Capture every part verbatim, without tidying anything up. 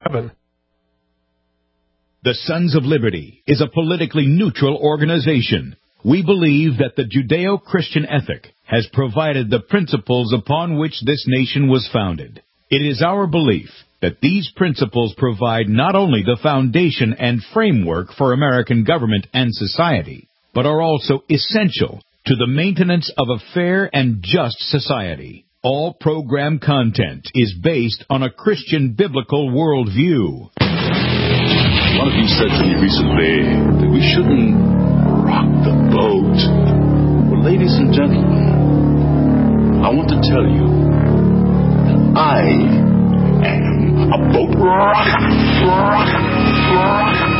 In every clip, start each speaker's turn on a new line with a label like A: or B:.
A: heaven.
B: The Sons of Liberty is a politically neutral organization. We believe that the Judeo-Christian ethic has provided the principles upon which this nation was founded. It is our belief that these principles provide not only the foundation and framework for American government and society, but are also essential to the maintenance of a fair and just society. All program content is based on a Christian biblical worldview.
C: One of you said to me recently that we shouldn't rock the boat. Well, ladies and gentlemen, I want to tell you that I am a boat rocker. Rocker. Rocker.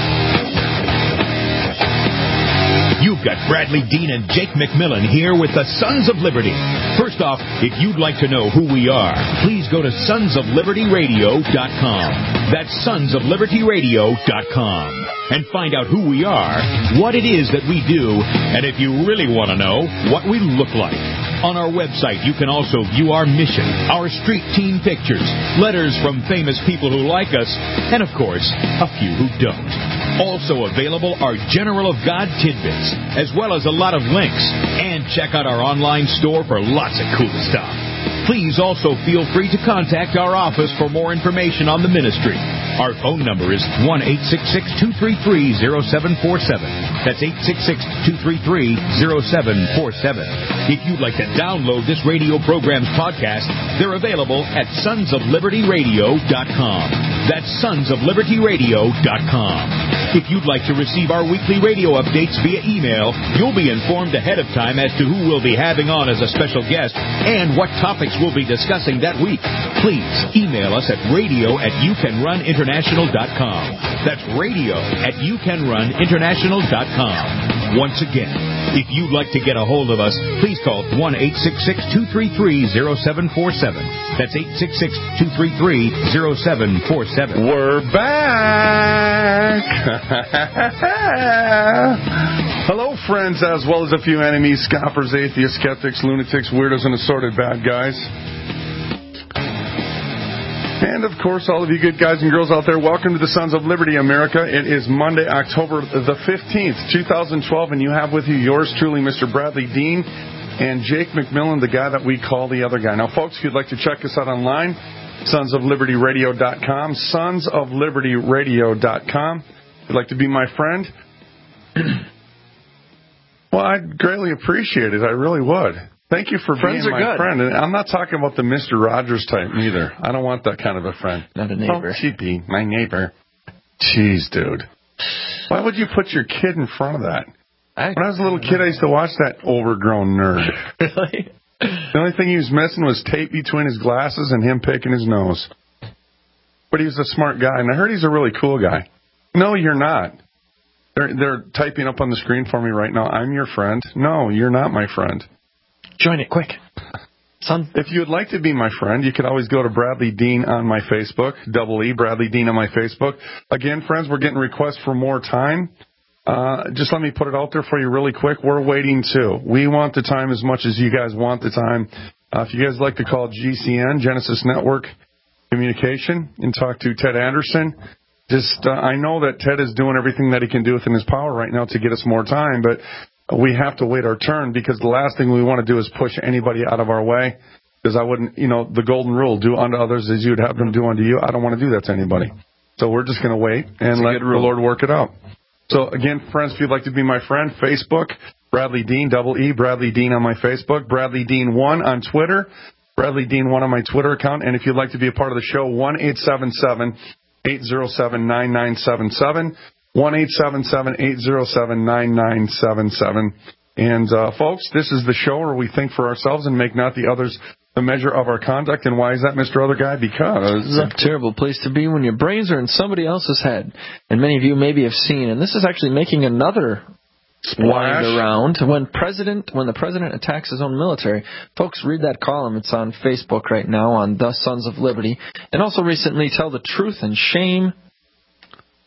B: You've got Bradley Dean and Jake McMillan here with the Sons of Liberty. First off, if you'd like to know who we are, please go to sons of liberty radio dot com. That's sons of liberty radio dot com. And find out who we are, what it is that we do, and if you really want to know, what we look like. On our website, you can also view our mission, our street team pictures, letters from famous people who like us, and of course, a few who don't. Also available are General of God tidbits, as well as a lot of links. And check out our online store for lots of cool stuff. Please also feel free to contact our office for more information on the ministry. Our phone number is one eight six six, two three three, zero seven four seven. That's eight six six, two three three, zero seven four seven. If you'd like to download this radio program's podcast, they're available at sons of liberty radio dot com. That's sons of liberty radio dot com. If you'd like to receive our weekly radio updates via email, you'll be informed ahead of time as to who we'll be having on as a special guest and what topics we'll be discussing that week. Please email us at radio at you can run international dot com. That's radio at you can run international dot com. Once again, if you'd like to get a hold of us, please call one eight six six, two three three, zero seven four seven. That's eight six six, two three three, zero seven four seven.
D: We're back! Hello, friends, as well as a few enemies, scoffers, atheists, skeptics, lunatics, weirdos, and assorted bad guys. And, of course, all of you good guys and girls out there, welcome to the Sons of Liberty, America. It is Monday, October the fifteenth, twenty twelve, and you have with you yours truly, Mister Bradley Dean, and Jake McMillan, the guy that we call the other guy. Now, folks, if you'd like to check us out online, sons of liberty radio dot com, sons of liberty radio dot com. If you'd like to be my friend, well, I'd greatly appreciate it. I really would. Thank you for
E: Friends
D: being
E: are
D: my
E: good.
D: friend. And I'm not talking about the Mister Rogers type either. I don't want that kind of a friend.
E: Not a neighbor.
D: Oh, she'd be my neighbor. Jeez, dude. Why would you put your kid in front of that?
E: I,
D: when I was a little kid, I used to watch that overgrown nerd.
E: Really?
D: The only thing he was missing was tape between his glasses and him picking his nose. But he was a smart guy, and I heard he's a really cool guy. No, you're not. They're, they're typing up on the screen for me right now, I'm your friend. No, you're not my friend.
E: Join it quick, son.
D: If you would like to be my friend, you could always go to Bradley Dean on my Facebook, double E, Bradley Dean on my Facebook. Again, friends, we're getting requests for more time. Uh, just let me put it out there for you really quick. We're waiting, too. We want the time as much as you guys want the time. Uh, if you guys like to call G C N, Genesis Network Communication, and talk to Ted Anderson, just uh, I know that Ted is doing everything that he can do within his power right now to get us more time, but we have to wait our turn because the last thing we want to do is push anybody out of our way because I wouldn't, you know, the golden rule, do unto others as you'd have them do unto you. I don't want to do that to anybody. So we're just going to wait and let the Lord work it out. So, again, friends, if you'd like to be my friend, Facebook, Bradley Dean, double E, Bradley Dean on my Facebook, Bradley Dean one on Twitter, Bradley Dean one on my Twitter account. And if you'd like to be a part of the show, one eight seven seven, eight zero seven, nine nine seven seven. one eight seven seven, eight zero seven, nine nine seven seven. And, uh, folks, this is the show where we think for ourselves and make not the others the measure of our conduct. And why is that, Mister Other Guy? Because
E: this is a terrible place to be when your brains are in somebody else's head. And many of you maybe have seen, and this is actually making another wind around when president when the president attacks his own military. Folks, read that column. It's on Facebook right now on The Sons of Liberty. And also recently, Tell the Truth and Shame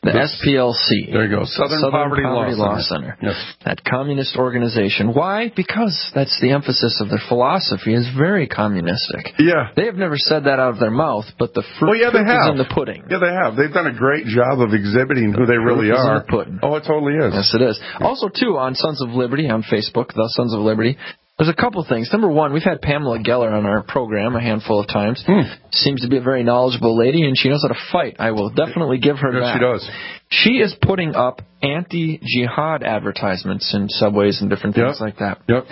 E: The
D: This,
E: S P L C.
D: There you go. Southern,
E: Southern
D: Poverty,
E: Poverty
D: Law,
E: Law
D: Center.
E: Center.
D: Yes.
E: That communist organization. Why? Because that's the emphasis of their philosophy is very communistic.
D: Yeah.
E: They have never said that out of their mouth, but the fruit
D: Well, yeah, they
E: proof
D: have.
E: is in the pudding.
D: Yeah, they have. They've done a great job of exhibiting who they really
E: Proof is in
D: are.
E: the pudding.
D: Oh, it totally is.
E: Yes, it is. Also, too, on Sons of Liberty on Facebook, the Sons of Liberty, there's a couple things. Number one, we've had Pamela Geller on our program a handful of times.
D: Hmm.
E: Seems to be a very knowledgeable lady, and she knows how to fight. I will definitely give her
D: Yes,
E: that.
D: she does.
E: She is putting up anti-jihad advertisements in subways and different things
D: Yep.
E: like that.
D: Yep.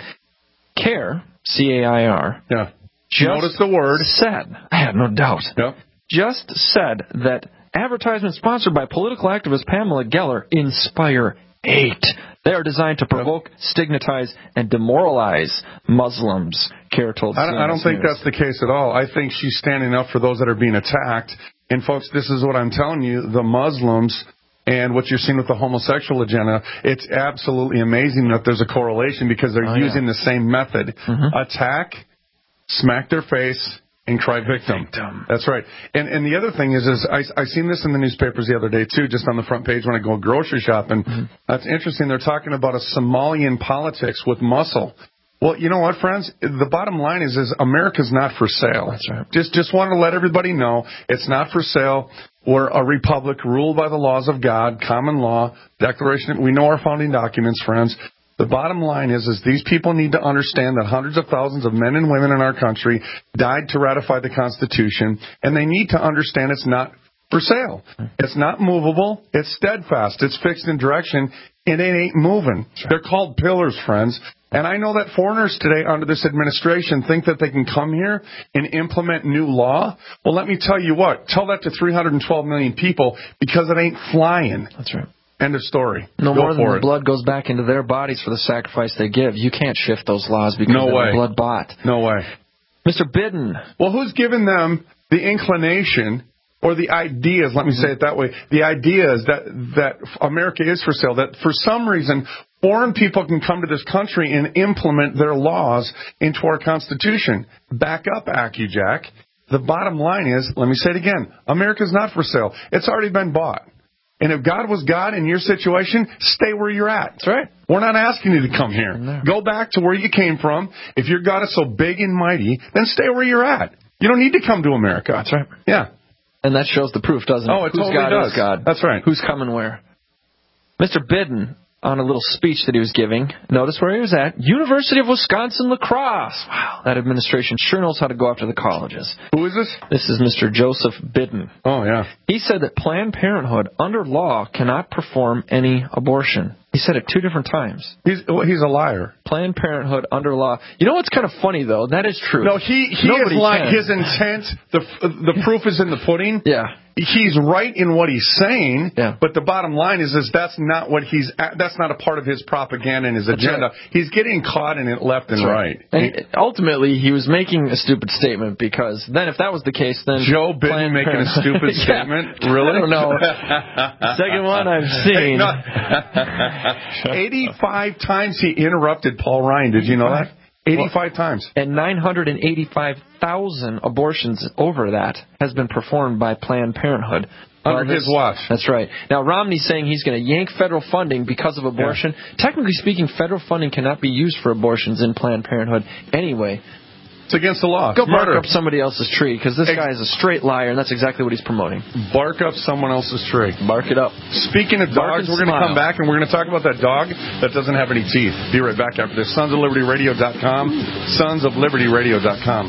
E: CAIR, C A I R,
D: Yeah.
E: just
D: Notice the word.
E: said, I have no doubt,
D: Yep.
E: just said that advertisements sponsored by political activist Pamela Geller inspire hate. They are designed to provoke, stigmatize, and demoralize Muslims, CAIR told
D: I don't, I don't
E: C N S
D: think
E: News.
D: that's the case at all. I think she's standing up for those that are being attacked. And, folks, this is what I'm telling you. The Muslims and what you're seeing with the homosexual agenda, it's absolutely amazing that there's a correlation because they're
E: Oh, yeah.
D: using the same method.
E: Mm-hmm.
D: Attack, smack their face, and cry victim.
E: Victim.
D: That's right. And and the other thing is, is I, I seen this in the newspapers the other day, too, just on the front page when I go grocery shopping.
E: Mm-hmm.
D: That's interesting. They're talking about a Somalian politics with muscle. Well, you know what, friends? The bottom line is, is America's not for sale.
E: That's right.
D: Just, just want to let everybody know it's not for sale. We're a republic ruled by the laws of God, common law, Declaration. We know our founding documents, friends. The bottom line is, is these people need to understand that hundreds of thousands of men and women in our country died to ratify the Constitution, and they need to understand it's not for sale. It's not movable. It's steadfast. It's fixed in direction, and it ain't moving. They're called pillars, friends. And I know that foreigners today under this administration think that they can come here and implement new law. Well, let me tell you what. Tell that to three hundred twelve million people because it ain't flying.
E: That's right.
D: End of story.
E: No
D: Go
E: more than
D: for
E: the
D: it.
E: blood goes back into their bodies for the sacrifice they give. You can't shift those laws because
D: No
E: they're
D: way.
E: blood bought.
D: No way.
E: Mister Biden.
D: Well, who's given them the inclination or the ideas, let me say it that way, the ideas that, that America is for sale, that for some reason foreign people can come to this country and implement their laws into our Constitution? Back up, AccuJack. The bottom line is, let me say it again, America's not for sale. It's already been bought. And if God was God in your situation, stay where you're at.
E: That's right.
D: We're not asking you to come here.
E: No.
D: Go back to where you came from. If your God is so big and mighty, then stay where you're at. You don't need to come to America.
E: That's right.
D: Yeah.
E: And that shows the proof, doesn't it?
D: Oh, it
E: Whose
D: totally
E: God
D: does.
E: is God.
D: That's right.
E: Who's coming where? Mister Biden, on a little speech that he was giving, notice where he was at. University of Wisconsin-La Crosse. Wow, that administration sure knows how to go after the colleges.
D: Who is this?
E: This is Mister Joseph Biden.
D: Oh, yeah.
E: He said that Planned Parenthood, under law, cannot perform any abortion. He said it two different times.
D: He's well, he's a liar.
E: Planned Parenthood, under law. You know what's kind of funny, though? That is true.
D: No, he, he
E: Nobody
D: is lying.
E: can.
D: His intent, the the proof is in the pudding.
E: Yeah.
D: He's right in what he's saying,
E: Yeah.
D: but the bottom line is, is that's not what he's. That's not a part of his propaganda and his
E: That's
D: agenda.
E: right.
D: He's getting caught in it left and
E: That's
D: right.
E: And ultimately, he was making a stupid statement because then, if that was the case, then
D: Joe Biden
E: Planned
D: making a
E: Parenthood-
D: stupid
E: Yeah.
D: statement? Really?
E: I don't know. Second one I've seen.
D: Hey, no. eighty-five times he interrupted Paul Ryan. Did you know that? eighty-five times.
E: And nine hundred eighty-five thousand abortions over that has been performed by Planned Parenthood.
D: Under
E: Well,
D: his
E: this-
D: watch.
E: That's right. Now, Romney's saying he's going to yank federal funding because of abortion. Technically speaking, federal funding cannot be used for abortions in Planned Parenthood anyway.
D: It's against the law.
E: Go
D: Murder.
E: bark up somebody else's tree because this
D: Ex-
E: guy is a straight liar, and that's exactly what he's promoting.
D: Bark up someone else's tree.
E: Bark it up.
D: Speaking of
E: Bark
D: dogs,
E: and
D: we're going to
E: smile.
D: come back and we're going to talk about that dog that doesn't have any teeth. Be right back after this. Sons of Liberty Radio dot com. Sons of Liberty Radio dot com.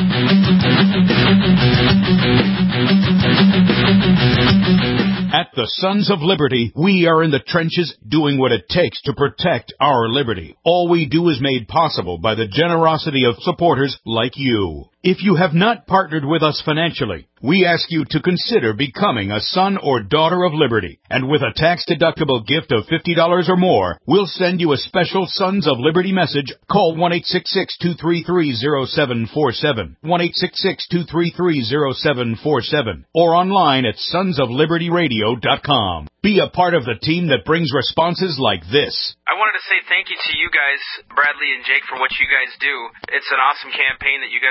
B: At the Sons of Liberty, we are in the trenches doing what it takes to protect our liberty. All we do is made possible by the generosity of supporters like you. If you have not partnered with us financially, we ask you to consider becoming a son or daughter of liberty. And with a tax-deductible gift of fifty dollars or more, we'll send you a special Sons of Liberty message. Call one eight six six, two three three, zero seven four seven, one eight six six, two three three, zero seven four seven, or online at sons of liberty radio dot com. Be a part of the team that brings responses like this.
A: I wanted to say thank you to you guys, Bradley and Jake, for what you guys do. It's an awesome campaign that you guys are getting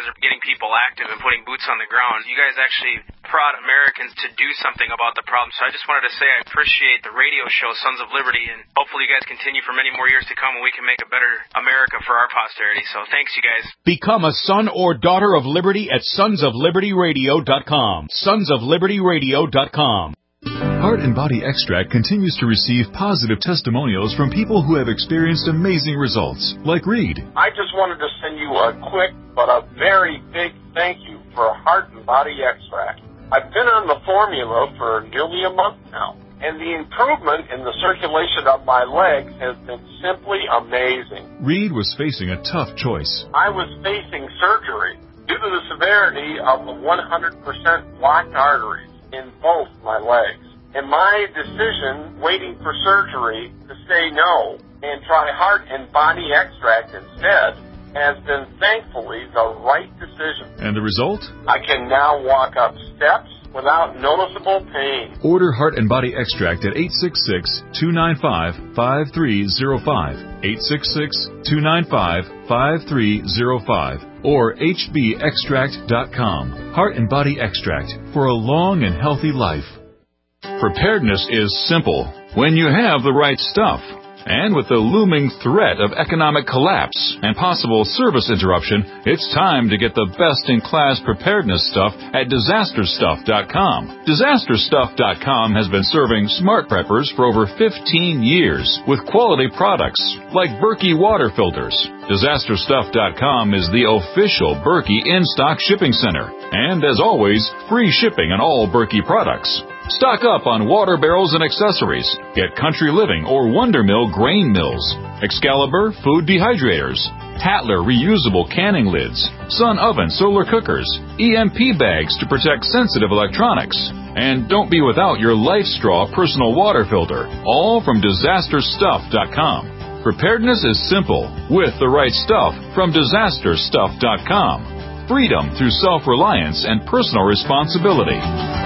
A: people active and putting boots on the ground. You guys actually prod Americans to do something about the problem. So I just wanted to say I appreciate the radio show, Sons of Liberty, and hopefully you guys continue for many more years to come and we can make a better America for our posterity. So thanks, you guys.
B: Become a son or daughter of liberty at sons of liberty radio dot com. sons of liberty radio dot com.
F: Heart and Body Extract continues to receive positive testimonials from people who have experienced amazing results, like Reed.
G: I just wanted to send you a quick but a very big thank you for Heart and Body Extract. I've been on the formula for nearly a month now, and the improvement in the circulation of my legs has been simply amazing.
F: Reed was facing a tough choice.
G: I was facing surgery due to the severity of the one hundred percent blocked arteries in both my legs. And my decision, waiting for surgery, to say no and try Heart and Body Extract instead, has been thankfully the right decision.
F: And the result?
G: I can now walk up steps without noticeable pain.
F: Order Heart and Body Extract at eight six six, two nine five, five three zero five, eight six six, two nine five, five three zero five, or H B extract dot com. Heart and Body Extract for a long and healthy life.
C: Preparedness is simple when you have the right stuff. And with the looming threat of economic collapse and possible service interruption, it's time to get the best-in-class preparedness stuff at disaster stuff dot com. disaster stuff dot com has been serving smart preppers for over fifteen years with quality products like Berkey water filters. disaster stuff dot com is the official Berkey in-stock shipping center. And as always, free shipping on all Berkey products. Stock up on water barrels and accessories. Get Country Living or Wonder Mill grain mills, Excalibur food dehydrators, Tatler reusable canning lids, Sun oven solar cookers, E M P bags to protect sensitive electronics. And don't be without your Life Straw personal water filter, all from disaster stuff dot com. Preparedness is simple with the right stuff from disaster stuff dot com. Freedom through self-reliance and personal responsibility.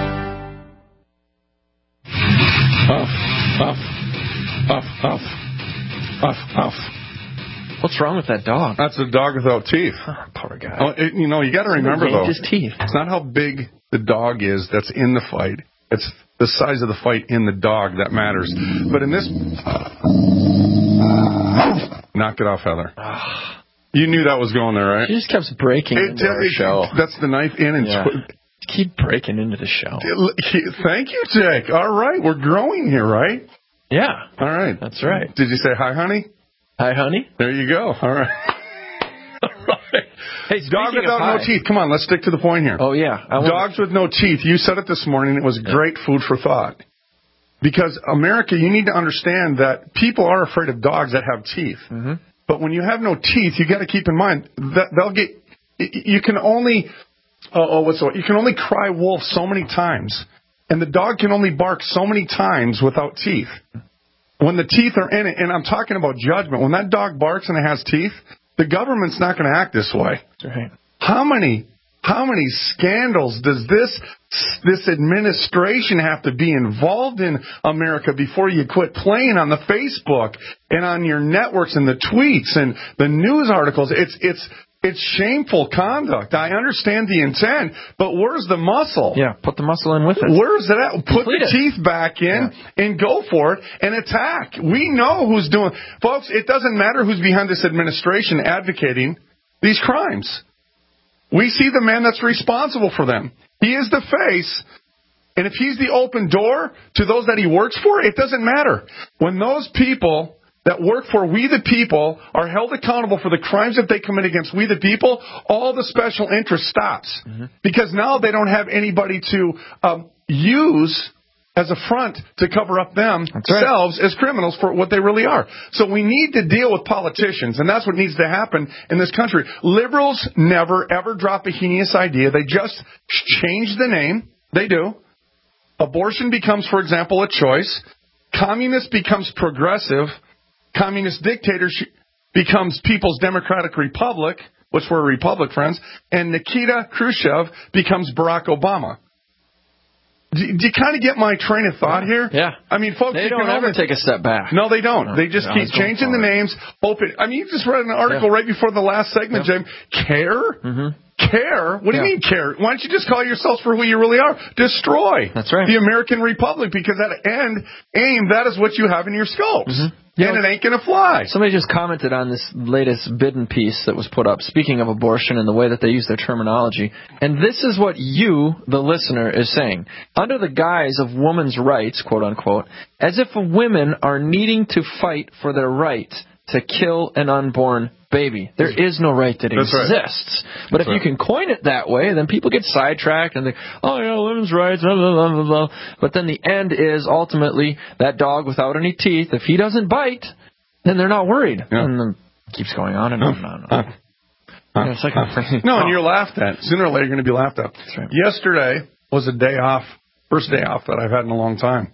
D: Huff, huff, huff, huff, huff, huff.
E: What's wrong with that dog?
D: That's a dog without teeth.
E: Oh, poor guy.
D: Oh, it, you know, you got to remember, though,
E: his teeth.
D: It's not how big the dog is that's in the fight. It's the size of the fight in the dog that matters. But in this... Knock it off, Heather. You knew that was going there, right?
E: She just kept breaking
D: it,
E: into the show.
D: That's the knife in and...
E: Yeah.
D: Tw-
E: Keep breaking into the show.
D: Thank you, Jake. All right, we're growing here, right?
E: Yeah.
D: All right.
E: That's right.
D: Did you say hi, honey?
E: Hi, honey.
D: There you go. All right. All right.
E: Hey,
D: dog without no teeth. Come on, let's stick to the point here.
E: Oh, yeah. I
D: Dogs with no teeth. You said it this morning. It was
E: yeah.
D: great food for thought. Because, America, you need to understand that people are afraid of dogs that have teeth.
E: Mm-hmm.
D: But when you have no teeth, you got to keep in mind that they'll get... You can only... Oh, oh, what's the You can only cry wolf so many times. And the dog can only bark so many times without teeth. When the teeth are in it, and I'm talking about judgment, when that dog barks and it has teeth, the government's not going to act this way.
E: Right.
D: How many how many scandals does this this administration have to be involved in, America, before you quit playing on the Facebook and on your networks and the tweets and the news articles? It's it's It's shameful conduct. I understand the intent, but where's the muscle?
E: Yeah, put the muscle in with it.
D: Where's it at? Put
E: Complete
D: the
E: it.
D: teeth back in yeah. and go for it and attack. We know who's doing... Folks, it doesn't matter who's behind this administration advocating these crimes. We see the man that's responsible for them. He is the face, and if he's the open door to those that he works for, it doesn't matter. When those people... that work for we the people are held accountable for the crimes that they commit against we the people, all the special interest stops. Mm-hmm. Because now they don't have anybody to um, use as a front to cover up themselves right. as criminals for what they really are. So we need to deal with politicians, and that's what needs to happen in this country. Liberals never, ever drop a heinous idea. They just change the name. They do. Abortion becomes, for example, a choice. Communist becomes progressive. Communist dictatorship becomes People's Democratic Republic, which we're a republic, friends, and Nikita Khrushchev becomes Barack Obama. Do, do you kind of get my train of thought here?
E: Yeah.
D: I mean, folks,
E: they
D: you
E: don't
D: can
E: ever
D: only
E: take a step back.
D: No, they don't.
E: No,
D: they just keep changing the names. Open. I mean, you just read an article
E: yeah.
D: right before the last segment,
E: yeah.
D: James. Care?
E: Mm-hmm.
D: Care? What do
E: Yeah.
D: you mean care? Why don't you just call yourselves for who you really are? Destroy.
E: That's right.
D: The American Republic, because at end aim, that is what you have in your scopes.
E: Mm-hmm.
D: And it ain't going to fly.
E: Somebody just commented on this latest Bidden piece that was put up, speaking of abortion and the way that they use their terminology. And this is what you, the listener, is saying. Under the guise of women's rights, quote unquote, as if women are needing to fight for their right to kill an unborn baby. There is no right that
D: That's
E: exists.
D: Right.
E: But
D: That's
E: if you
D: right.
E: can coin it that way, then people get sidetracked and they, oh, yeah, women's rights, blah, blah, blah, blah, blah. But then the end is ultimately that dog without any teeth, if he doesn't bite, then they're not worried.
D: Yeah.
E: And then it keeps going on and on and on. And on.
D: Uh,
E: You know, it's like a-
D: no, and you're laughed at. Sooner or later, you're going to be laughed at.
E: That's right.
D: Yesterday was a day off, first day off that I've had in a long time.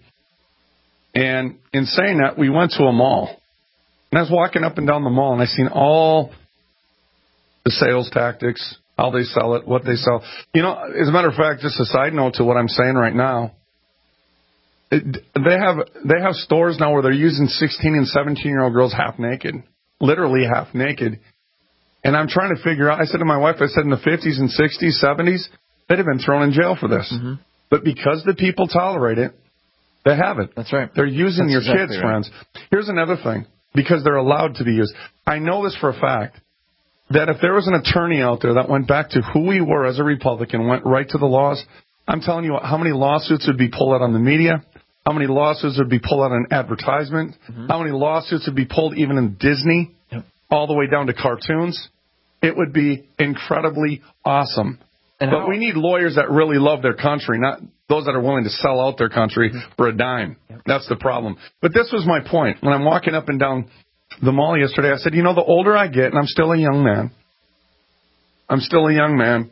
D: And in saying that, we went to a mall. And I was walking up and down the mall, and I seen all the sales tactics, how they sell it, what they sell. You know, as a matter of fact, just a side note to what I'm saying right now, it, they have they have stores now where they're using sixteen and seventeen-year-old girls half naked, literally half naked. And I'm trying to figure out, I said to my wife, I said in the fifties and sixties, seventies, they'd have been thrown in jail for this.
E: Mm-hmm.
D: But because the people tolerate it, they have it.
E: That's right.
D: They're using
E: That's
D: your
E: exactly
D: kids,
E: right.
D: friends. Here's another thing, because they're allowed to be used. I know this for a fact, that if there was an attorney out there that went back to who we were as a Republican, went right to the laws, I'm telling you what, how many lawsuits would be pulled out on the media, how many lawsuits would be pulled out on advertisement, mm-hmm. how many lawsuits would be pulled even in Disney,
E: yep.
D: all the way down to cartoons. It would be incredibly awesome.
E: And
D: but
E: how?
D: we need lawyers that really love their country, not those that are willing to sell out their country mm-hmm. for a dime.
E: Yep.
D: That's the problem. But this was my point. When I'm walking up and down the mall yesterday, I said, you know, the older I get, and I'm still a young man, I'm still a young man.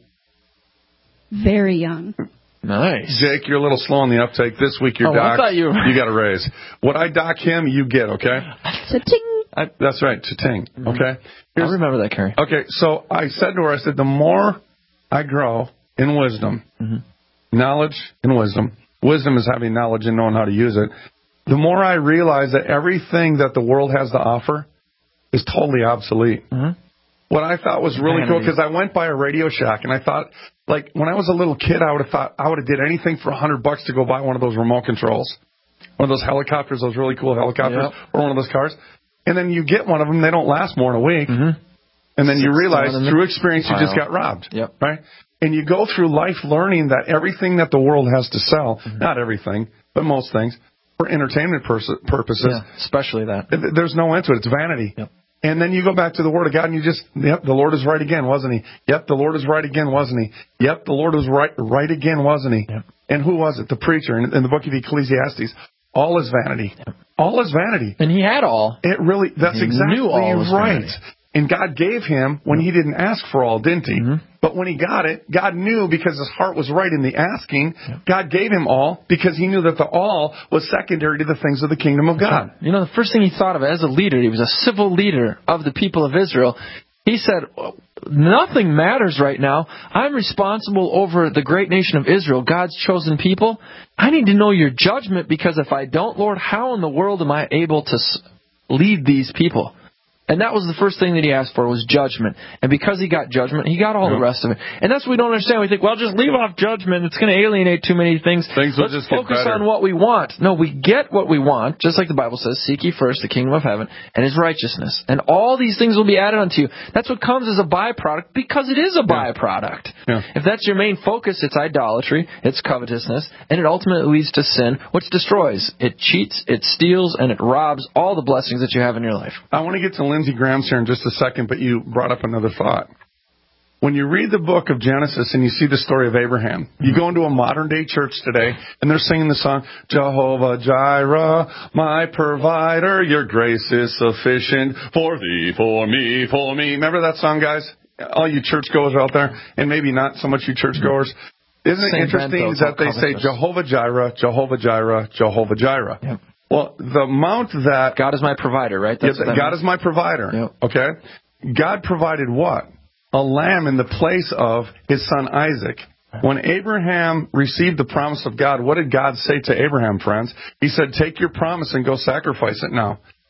H: Very young.
E: Nice.
D: Jake, you're a little slow on the uptake. This week you're
E: oh,
D: docked.
E: I thought you...
D: you got a raise. What I dock him, you get, okay?
H: Cha-ting.
D: I, that's right, cha-ting,
E: mm-hmm.
D: okay?
E: Here's, I remember that, Carrie.
D: Okay, so I said to her, I said, the more I grow in wisdom,
E: mm-hmm.
D: knowledge and wisdom, wisdom is having knowledge and knowing how to use it, the more I realize that everything that the world has to offer is totally obsolete.
E: Mm-hmm.
D: What I thought was really
E: Vanity.
D: cool, because I went by a Radio Shack, and I thought, like, when I was a little kid, I would have thought I would have did anything for a hundred bucks to go buy one of those remote controls, one of those helicopters, those really cool helicopters,
E: yep.
D: or one of those cars. And then you get one of them, they don't last more than a week.
E: Mm-hmm.
D: And then
E: Six
D: you realize,
E: down in the
D: through experience, you
E: pile.
D: just got robbed.
E: Yep.
D: Right? And you go through life learning that everything that the world has to sell, mm-hmm. not everything, but most things, for entertainment pers- purposes.
E: Yeah, especially that.
D: th- There's no end to it. It's vanity.
E: Yep.
D: And then you go back to the Word of God and you just, yep, the Lord is right again, wasn't He? Yep, the Lord is right again, wasn't He? Yep, the Lord was right right again, wasn't He?
E: Yep. And
D: And who was it? The preacher in, in the book of Ecclesiastes. All is vanity. Yep. All is vanity.
E: And he had all.
D: It really, that's
E: He
D: exactly
E: knew all was
D: right.
E: vanity.
D: And God gave him when he didn't ask for all, didn't he?
E: Mm-hmm.
D: But when he got it, God knew, because his heart was right in the asking, God gave him all because he knew that the all was secondary to the things of the kingdom of God.
E: You know, the first thing he thought of as a leader, he was a civil leader of the people of Israel. He said, nothing matters right now. I'm responsible over the great nation of Israel, God's chosen people. I need to know your judgment, because if I don't, Lord, how in the world am I able to lead these people? And that was the first thing that he asked for, was judgment. And because he got judgment, he got all
D: yep.
E: the rest of it. And that's what we don't understand. We think, well, just leave off judgment. It's going to alienate too many things.
D: Things will
E: Let's
D: just get
E: focus
D: better.
E: on what we want. No, we get what we want, just like the Bible says, seek ye first the kingdom of heaven and his righteousness. And all these things will be added unto you. That's what comes as a byproduct, because it is a
D: yeah.
E: byproduct.
D: Yeah.
E: If that's your main focus, it's idolatry, it's covetousness, and it ultimately leads to sin, which destroys. It cheats, it steals, and it robs all the blessings that you have in your life.
D: I want to get to Lindsey Graham's here in just a second, but you brought up another thought. When you read the book of Genesis and you see the story of Abraham, mm-hmm. you go into a modern-day church today, and they're singing the song, Jehovah Jireh, my provider, your grace is sufficient for thee, for me, for me. Remember that song, guys? All you churchgoers out there, and maybe not so much you churchgoers. Isn't it
E: Saint
D: interesting that they say Jehovah Jireh, Jehovah Jireh, Jehovah Jireh?
E: Yep.
D: Well, the amount that...
E: God is my provider, right? That's
D: yeah,
E: what that
D: God
E: means.
D: is my provider.
E: Yep.
D: Okay? God provided what? A lamb in the place of his son Isaac. When Abraham received the promise of God, what did God say to Abraham, friends? He said, take your promise and go sacrifice it now.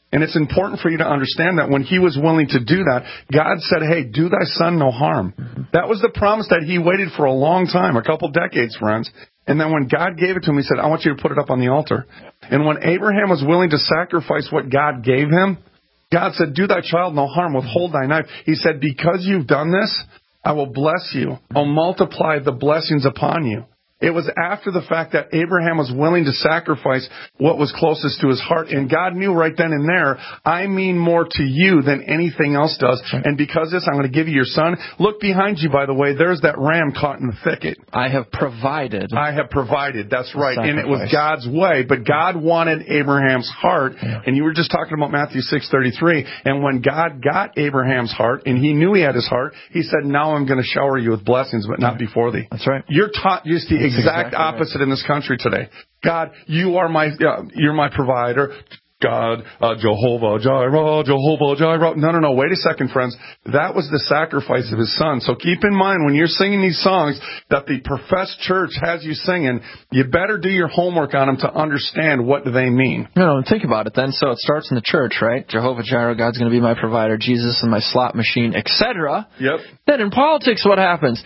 D: And it's important for you to understand that when he was willing to do that, God said, hey, do thy son no harm. Mm-hmm. That was the promise that he waited for a long time, a couple decades, friends. And then when God gave it to him, he said, I want you to put it up on the altar. And when Abraham was willing to sacrifice what God gave him, God said, do thy child no harm, withhold thy knife. He said, because you've done this, I will bless you. I'll multiply the blessings upon you. It was after the fact that Abraham was willing to sacrifice what was closest to his heart. And God knew right then and there, I mean more to you than anything else does. And because of this, I'm going to give you your son. Look behind you, by the way. There's that ram caught in the thicket.
E: I have provided.
D: I have provided. That's right. And it was God's way. But God wanted Abraham's heart. Yeah. And you were just talking about Matthew six thirty-three. And when God got Abraham's heart, and he knew he had his heart, he said, now I'm going to shower you with blessings, but not before thee.
E: That's right.
D: You're taught just the exact exactly opposite right. in this country today. God, you are my, uh, you're my provider. God, uh, Jehovah Jireh, Jehovah Jireh. No, no, no. Wait a second, friends. That was the sacrifice of his son. So keep in mind when you're singing these songs that the professed church has you singing, you better do your homework on them to understand what they mean.
E: No, think about it then. So it starts in the church, right? Jehovah Jireh, God's going to be my provider, Jesus is my slot machine, et cetera.
D: Yep.
E: Then in politics, what happens?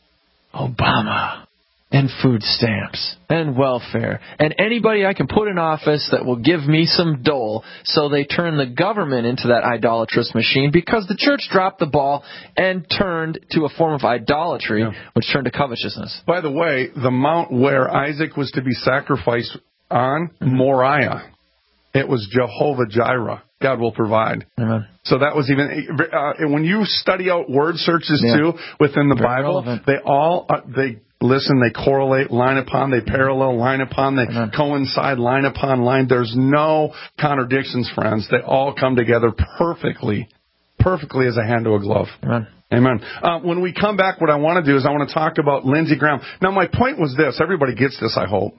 E: Obama. And food stamps, and welfare, and anybody I can put in office that will give me some dole. So they turn the government into that idolatrous machine because the church dropped the ball and turned to a form of idolatry, yeah. which turned to covetousness.
D: By the way, the mount where Isaac was to be sacrificed on, mm-hmm. Moriah, it was Jehovah Jireh. God will provide.
E: Amen.
D: So that was even uh, when you study out word searches yeah. too within the Very Bible, relevant. they all uh, they. Listen, they correlate line upon, they parallel line upon, they Amen. coincide line upon line. There's no contradictions, friends. They all come together perfectly, perfectly as a hand to a glove.
E: Amen.
D: Amen. Uh, when we come back, what I want to do is I want to talk about Lindsey Graham. Now, my point was this. Everybody gets this, I hope.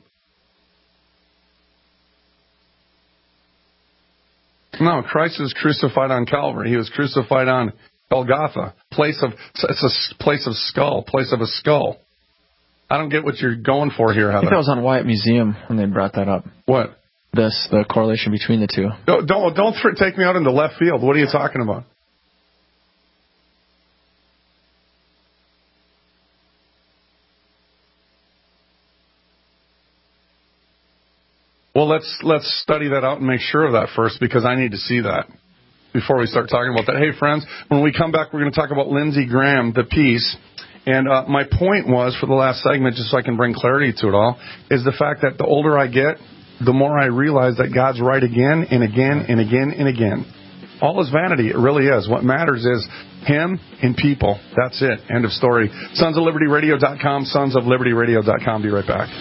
D: No, Christ was crucified on Calvary. He was crucified on Golgotha, place of, it's a place of skull, place of a skull. I don't get what you're going for here, Heather.
E: I think that was on Wyatt Museum when they brought that up.
D: What?
E: This, the correlation between the two.
D: Don't don't, don't th- take me out into left field. What are you talking about? Well, let's let's study that out and make sure of that first, because I need to see that before we start talking about that. Hey, friends, when we come back, we're going to talk about Lindsey Graham, the piece. And uh, my point was, for the last segment, just so I can bring clarity to it all, is the fact that the older I get, the more I realize that God's right again and again and again and again. All is vanity. It really is. What matters is Him and people. That's it. End of story. sons of liberty radio dot com, sons of liberty radio dot com. Be right back.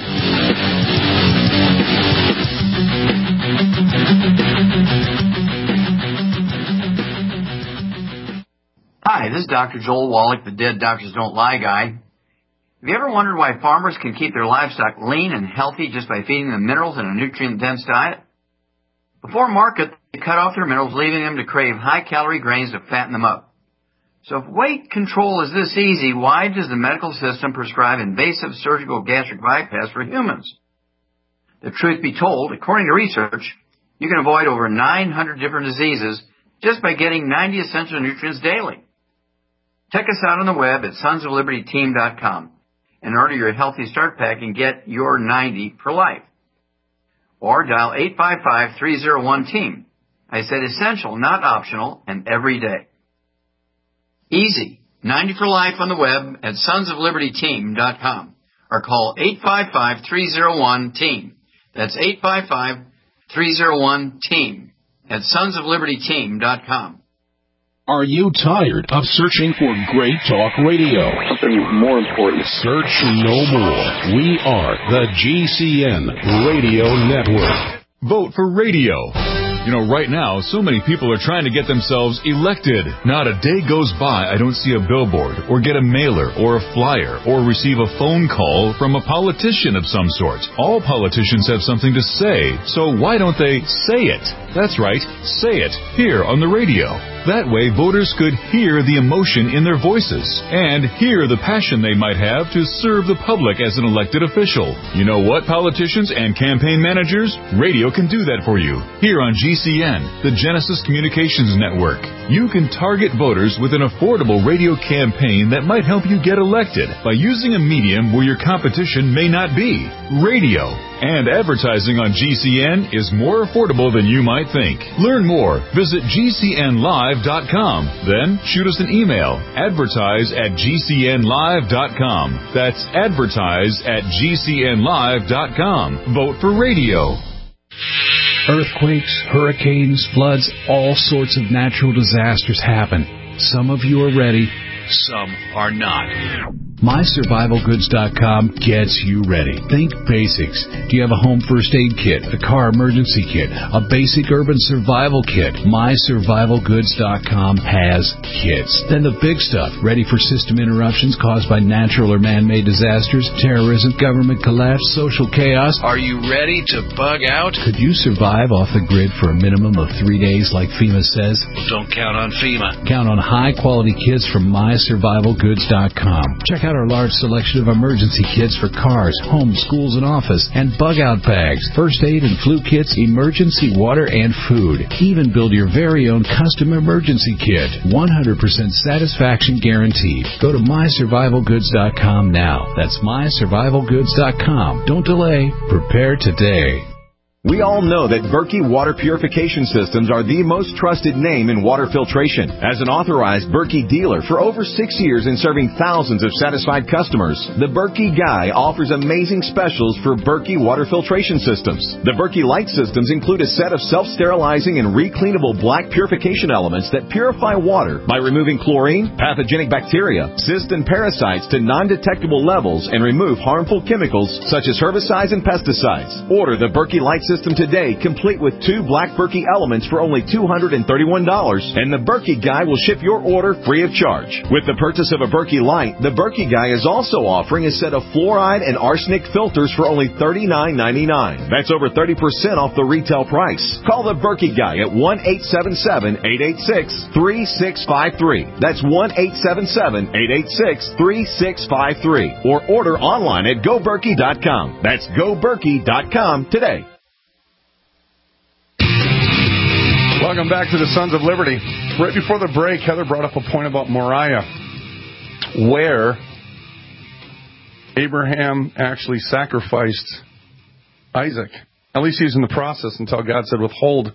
I: Hi, this is Doctor Joel Wallach, the Dead Doctors Don't Lie guy. Have you ever wondered why farmers can keep their livestock lean and healthy just by feeding them minerals in a nutrient-dense diet? Before market, they cut off their minerals, leaving them to crave high-calorie grains to fatten them up. So if weight control is this easy, why does the medical system prescribe invasive surgical gastric bypass for humans? The truth be told, according to research, you can avoid over nine hundred different diseases just by getting ninety essential nutrients daily. Check us out on the web at sons of liberty team dot com and order your Healthy Start Pack and get your ninety for life. Or dial eight five five, three oh one, team. I said essential, not optional, and every day. Easy. ninety for life on the web at sons of liberty team dot com or call eight five five, three oh one, team. That's eight five five, three oh one, team at sons of liberty team dot com.
J: Are you tired of searching for great talk radio?
K: Something more important.
J: Search no more. We are the G C N Radio Network.
F: Vote for radio. You know, right now, so many people are trying to get themselves elected. Not a day goes by I don't see a billboard or get a mailer or a flyer or receive a phone call from a politician of some sort. All politicians have something to say, so why don't they say it? That's right, say it here on the radio. That way, voters could hear the emotion in their voices and hear the passion they might have to serve the public as an elected official. You know what, politicians and campaign managers? Radio can do that for you. Here on G C N, the Genesis Communications Network, you can target voters with an affordable radio campaign that might help you get elected by using a medium where your competition may not be, radio. And advertising on G C N is more affordable than you might think. Learn more. Visit G C N live dot com. Then shoot us an email. Advertise at G C N live dot com. That's advertise at G C N live dot com. Vote for radio.
K: Earthquakes, hurricanes, floods, all sorts of natural disasters happen. Some of you are ready, some are not. My Survival Goods dot com gets you ready. Think basics. Do you have a home first aid kit, a car emergency kit, a basic urban survival kit? My Survival Goods dot com has kits. Then the big stuff, ready for system interruptions caused by natural or man-made disasters, terrorism, government collapse, social chaos. Are you ready to bug out? Could you survive off the grid for a minimum of three days like FEMA says? Well, don't count on FEMA. Count on high-quality kits from My Survival Goods dot com. Check out our large selection of emergency kits for cars, homes, schools, and office, and bug-out bags, first aid and flu kits, emergency water, and food. Even build your very own custom emergency kit. one hundred percent satisfaction guaranteed. Go to My Survival Goods dot com now. That's My Survival Goods dot com. Don't delay. Prepare today.
L: We all know that Berkey Water Purification Systems are the most trusted name in water filtration. As an authorized Berkey dealer for over six years and serving thousands of satisfied customers, the Berkey Guy offers amazing specials for Berkey Water Filtration Systems. The Berkey Light Systems include a set of self-sterilizing and recleanable black purification elements that purify water by removing chlorine, pathogenic bacteria, cysts, and parasites to non-detectable levels and remove harmful chemicals such as herbicides and pesticides. Order the Berkey Light System today, complete with two black Berkey elements for only two hundred thirty-one dollars, and the Berkey Guy will ship your order free of charge. With the purchase of a Berkey Light, the Berkey Guy is also offering a set of fluoride and arsenic filters for only thirty-nine ninety-nine. That's over thirty percent off the retail price. Call the Berkey Guy at one eight seven seven, eight eight six, three six five three. That's one eight seven seven, eight eight six, three six five three. Or order online at go berkey dot com. That's go berkey dot com today.
D: Welcome back to the Sons of Liberty. Right before the break, Heather brought up a point about Moriah, where Abraham actually sacrificed Isaac. At least he's in the process until God said, withhold.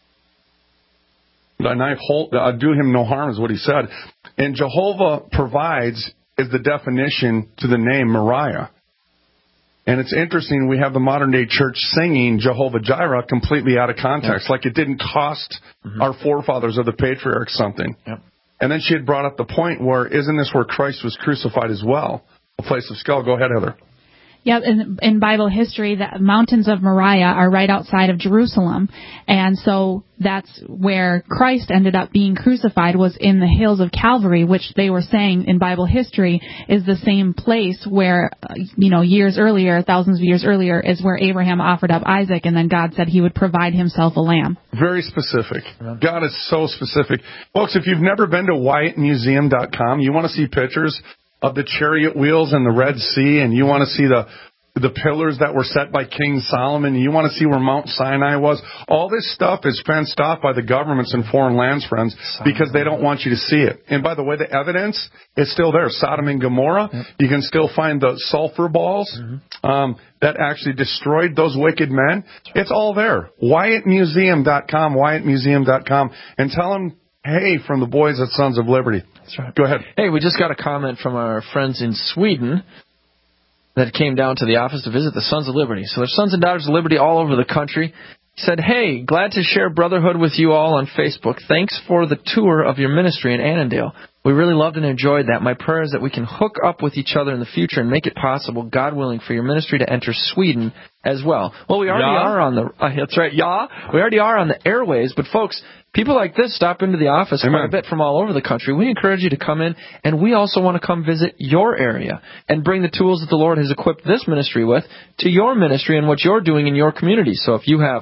D: And I hold, uh, do him no harm is what he said. And Jehovah provides is the definition to the name Moriah. And it's interesting, we have the modern-day church singing Jehovah Jireh completely out of context, yep. like it didn't cost mm-hmm. our forefathers or the patriarchs something. Yep. And then she had brought up the point where, isn't this where Christ was crucified as well? A place of skull. Go ahead, Heather.
H: Yeah, in, in Bible history, the mountains of Moriah are right outside of Jerusalem. And so that's where Christ ended up being crucified, was in the hills of Calvary, which they were saying in Bible history is the same place where, you know, years earlier, thousands of years earlier, is where Abraham offered up Isaac, and then God said he would provide himself a lamb.
D: Very specific. God is so specific. Folks, if you've never been to Wyatt Museum dot com, you want to see pictures of the chariot wheels and the Red Sea, and you want to see the the pillars that were set by King Solomon, and you want to see where Mount Sinai was. All this stuff is fenced off by the governments in foreign lands, friends, because they don't want you to see it. And by the way, the evidence is still there. Sodom and Gomorrah, yep. you can still find the sulfur balls mm-hmm. um, that actually destroyed those wicked men. It's all there. Wyatt Museum dot com, Wyatt Museum dot com, and tell them, hey, from the boys at Sons of Liberty.
E: That's right.
D: Go ahead.
E: Hey, we just got a comment from our friends in Sweden that came down to the office to visit the Sons of Liberty. So there's Sons and Daughters of Liberty all over the country. He said, hey, glad to share brotherhood with you all on Facebook. Thanks for the tour of your ministry in Annandale. We really loved and enjoyed that. My prayer is that we can hook up with each other in the future and make it possible, God willing, for your ministry to enter Sweden as well. Well, we already yeah. are on the, uh, that's right, yeah, we already are on the airways, but folks, people like this stop into the office Amen. Quite a bit from all over the country. We encourage you to come in, and we also want to come visit your area and bring the tools that the Lord has equipped this ministry with to your ministry and what you're doing in your community. So if you have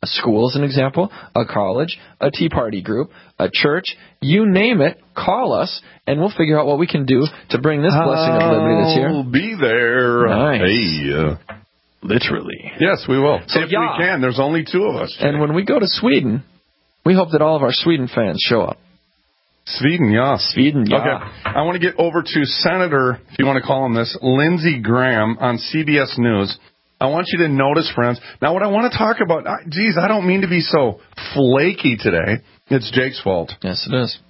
E: A school is an example, a college, a Tea Party group, a church, you name it, call us, and we'll figure out what we can do to bring this blessing of liberty this year.
D: I'll be there.
E: Nice.
D: Hey, uh,
E: literally.
D: Yes, we will.
E: So,
D: if
E: yeah.
D: we can. There's only two of us. Jay.
E: And when we go to Sweden, we hope that all of our Sweden fans show up.
D: Sweden, yeah.
E: Sweden, yeah.
D: Okay. I want to get over to Senator, if you want to call him this, Lindsey Graham on C B S News. I want you to notice, friends. Now, what I want to talk about, I, geez, I don't mean to be so flaky today. It's Jake's fault.
E: Yes, it is.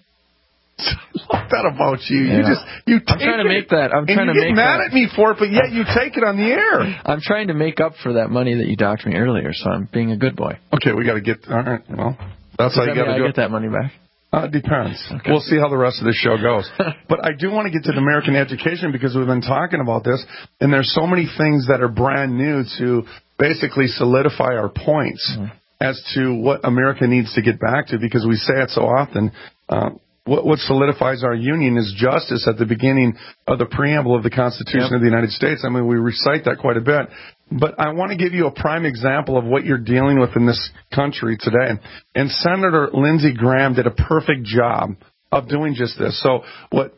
D: I love that about you.
E: Yeah.
D: You just you.
E: I'm trying to make that. I'm
D: and
E: trying
D: you
E: to
D: get
E: make
D: mad
E: that.
D: at me for it, but yet you take it on the air.
E: I'm trying to make up for that money that you docked me earlier, so I'm being a good boy.
D: Okay, we got to get. All right, well, that's
E: Does
D: how you got to
E: I
D: do
E: get
D: it.
E: that money back?
D: Uh, it depends.
E: Okay.
D: We'll see how the rest of this show goes. But I do want to get to the American education because we've been talking about this, and there's so many things that are brand new to basically solidify our points mm-hmm. as to what America needs to get back to, because we say it so often. Uh, what, what solidifies our union is justice at the beginning of the preamble of the Constitution
E: yep.
D: of the United States. I mean, we recite that quite a bit. But I want to give you a prime example of what you're dealing with in this country today. And Senator Lindsey Graham did a perfect job of doing just this. So what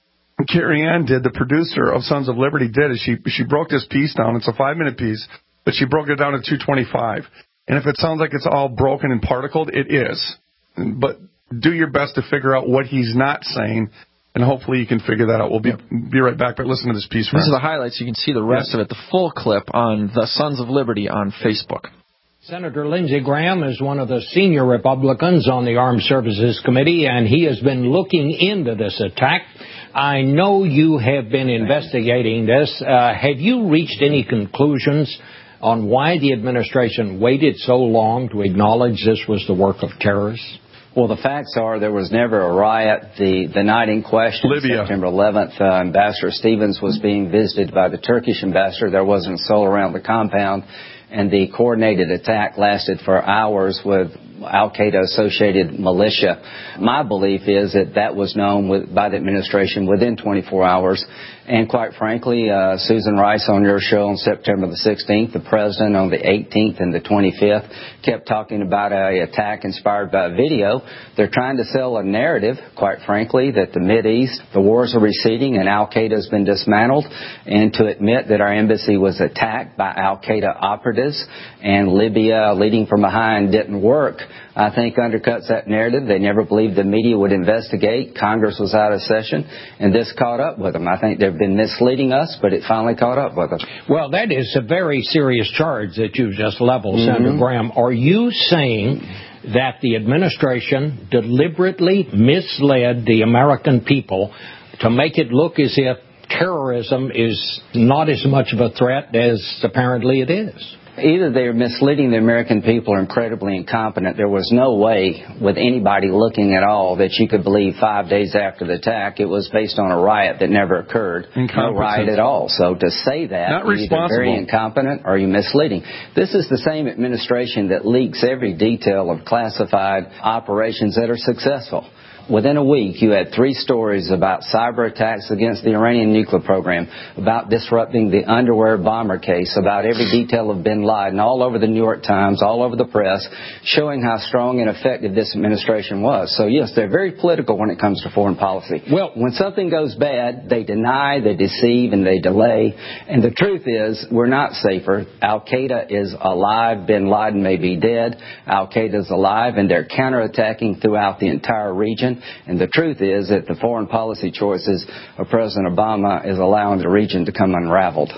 D: Carrie Ann did, the producer of Sons of Liberty, did is she she broke this piece down. It's a five-minute piece, but she broke it down to two twenty-five. And if it sounds like it's all broken and particled, it is. But do your best to figure out what he's not saying, and hopefully you can figure that out. We'll be yep. be right back, but listen to this piece.
E: These are the highlights. You can see the rest yep. of it, the full clip on the Sons of Liberty on Facebook.
M: Senator Lindsey Graham is one of the senior Republicans on the Armed Services Committee, and he has been looking into this attack. I know you have been investigating this. Uh, have you reached any conclusions on why the administration waited so long to acknowledge this was the work of terrorists?
N: Well, the facts are there was never a riot. The the night in question,
D: Libya.
N: September eleventh, uh, Ambassador Stevens was being visited by the Turkish ambassador. There wasn't a soul around the compound, and the coordinated attack lasted for hours with Al-Qaeda-associated militia. My belief is that that was known with, by the administration within twenty-four hours. And quite frankly, uh, Susan Rice on your show on September the sixteenth, the president on the eighteenth and the twenty-fifth kept talking about an attack inspired by a video. They're trying to sell a narrative, quite frankly, that the Mideast, the wars are receding and Al-Qaeda has been dismantled. And to admit that our embassy was attacked by Al-Qaeda operatives and Libya leading from behind didn't work, I think undercuts that narrative. They never believed the media would investigate. Congress was out of session, and this caught up with them. I think they've been misleading us, but it finally caught up with them.
M: Well, that is a very serious charge that you've just leveled, mm-hmm. Senator Graham. Are you saying that the administration deliberately misled the American people to make it look as if terrorism is not as much of a threat as apparently it is?
N: Either they're misleading the American people or incredibly incompetent. There was no way with anybody looking at all that you could believe five days after the attack it was based on a riot that never occurred. No riot at all. So to say that,
D: Not
N: you're either very incompetent or you're misleading. This is the same administration that leaks every detail of classified operations that are successful. Within a week, you had three stories about cyber attacks against the Iranian nuclear program, about disrupting the underwear bomber case, about every detail of bin Laden, all over the New York Times, all over the press, showing how strong and effective this administration was. So, yes, they're very political when it comes to foreign policy. Well, when something goes bad, they deny, they deceive, and they delay. And the truth is, we're not safer. Al-Qaeda is alive. Bin Laden may be dead. Al-Qaeda is alive, and they're counterattacking throughout the entire region. And the truth is that the foreign policy choices of President Obama is allowing the region to come unraveled.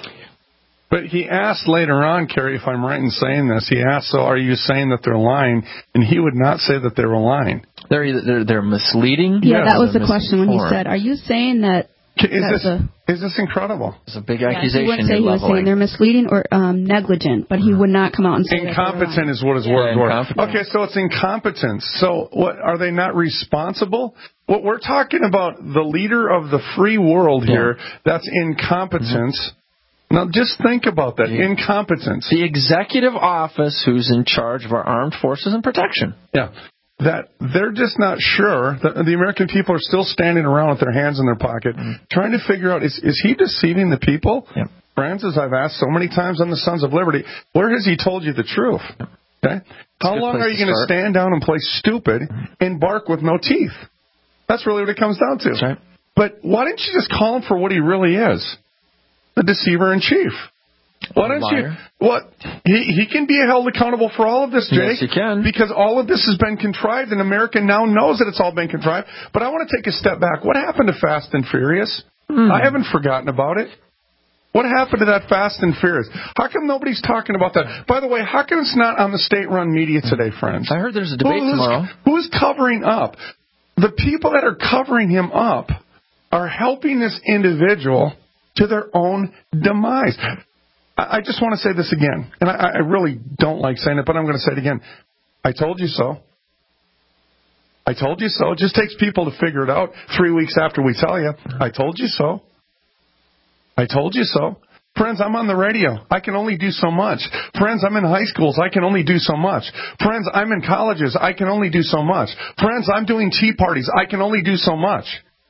D: But he asked later on, Kerry, if I'm right in saying this, he asked, so are you saying that they're lying? And he would not say that they were lying.
E: They're either, they're, they're misleading?
O: Yeah,
E: yes,
O: that was the question when he said, are you saying that...
D: Is this, a, is this incredible?
E: It's a big
O: yeah,
E: accusation.
O: He would say he was saying they're misleading or um, negligent, but he would not come out and say
D: incompetent is what his
O: yeah,
D: words were. Okay, so it's incompetence. So what are they not responsible? What we're talking about, the leader of the free world here, yeah. that's incompetence. Mm-hmm. Now, just think about that. Yeah. Incompetence.
E: The executive office who's in charge of our armed forces and protection.
D: Yeah. That they're just not sure. That the American people are still standing around with their hands in their pocket, mm-hmm. trying to figure out, is, is he deceiving the people?
E: Yep.
D: Francis, I've asked so many times on the Sons of Liberty, where has he told you the truth? Okay? How long are you going to stand down and play stupid and bark with no teeth? That's really what it comes down to.
E: That's right.
D: But why didn't you just call him for what he really is? The deceiver in chief. Why don't you? What? He he can be held accountable for all of this, Jake.
E: Yes, he can.
D: Because all of this has been contrived, and America now knows that it's all been contrived. But I want to take a step back. What happened to Fast and Furious? Mm. I haven't forgotten about it. What happened to that Fast and Furious? How come nobody's talking about that? By the way, how come it's not on the state-run media today, friends?
E: I heard there's a debate
D: who's,
E: tomorrow.
D: Who's covering up? The people that are covering him up are helping this individual to their own demise. I just want to say this again, and I, I really don't like saying it, but I'm going to say it again. I told you so. I told you so. It just takes people to figure it out three weeks after we tell you. I told you so. I told you so. Friends, I'm on the radio. I can only do so much. Friends, I'm in high schools. I can only do so much. Friends, I'm in colleges. I can only do so much. Friends, I'm doing tea parties. I can only do so much.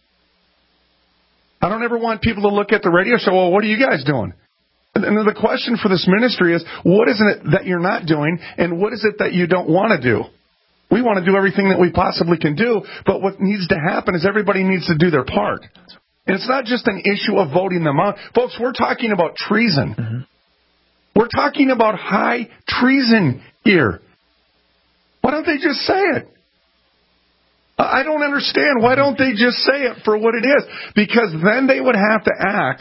D: I don't ever want people to look at the radio show, well, what are you guys doing? And the question for this ministry is, what is it that you're not doing, and what is it that you don't want to do? We want to do everything that we possibly can do, but what needs to happen is everybody needs to do their part. And it's not just an issue of voting them out. Folks, we're talking about treason. Mm-hmm. We're talking about high treason here. Why don't they just say it? I don't understand. Why don't they just say it for what it is? Because then they would have to act.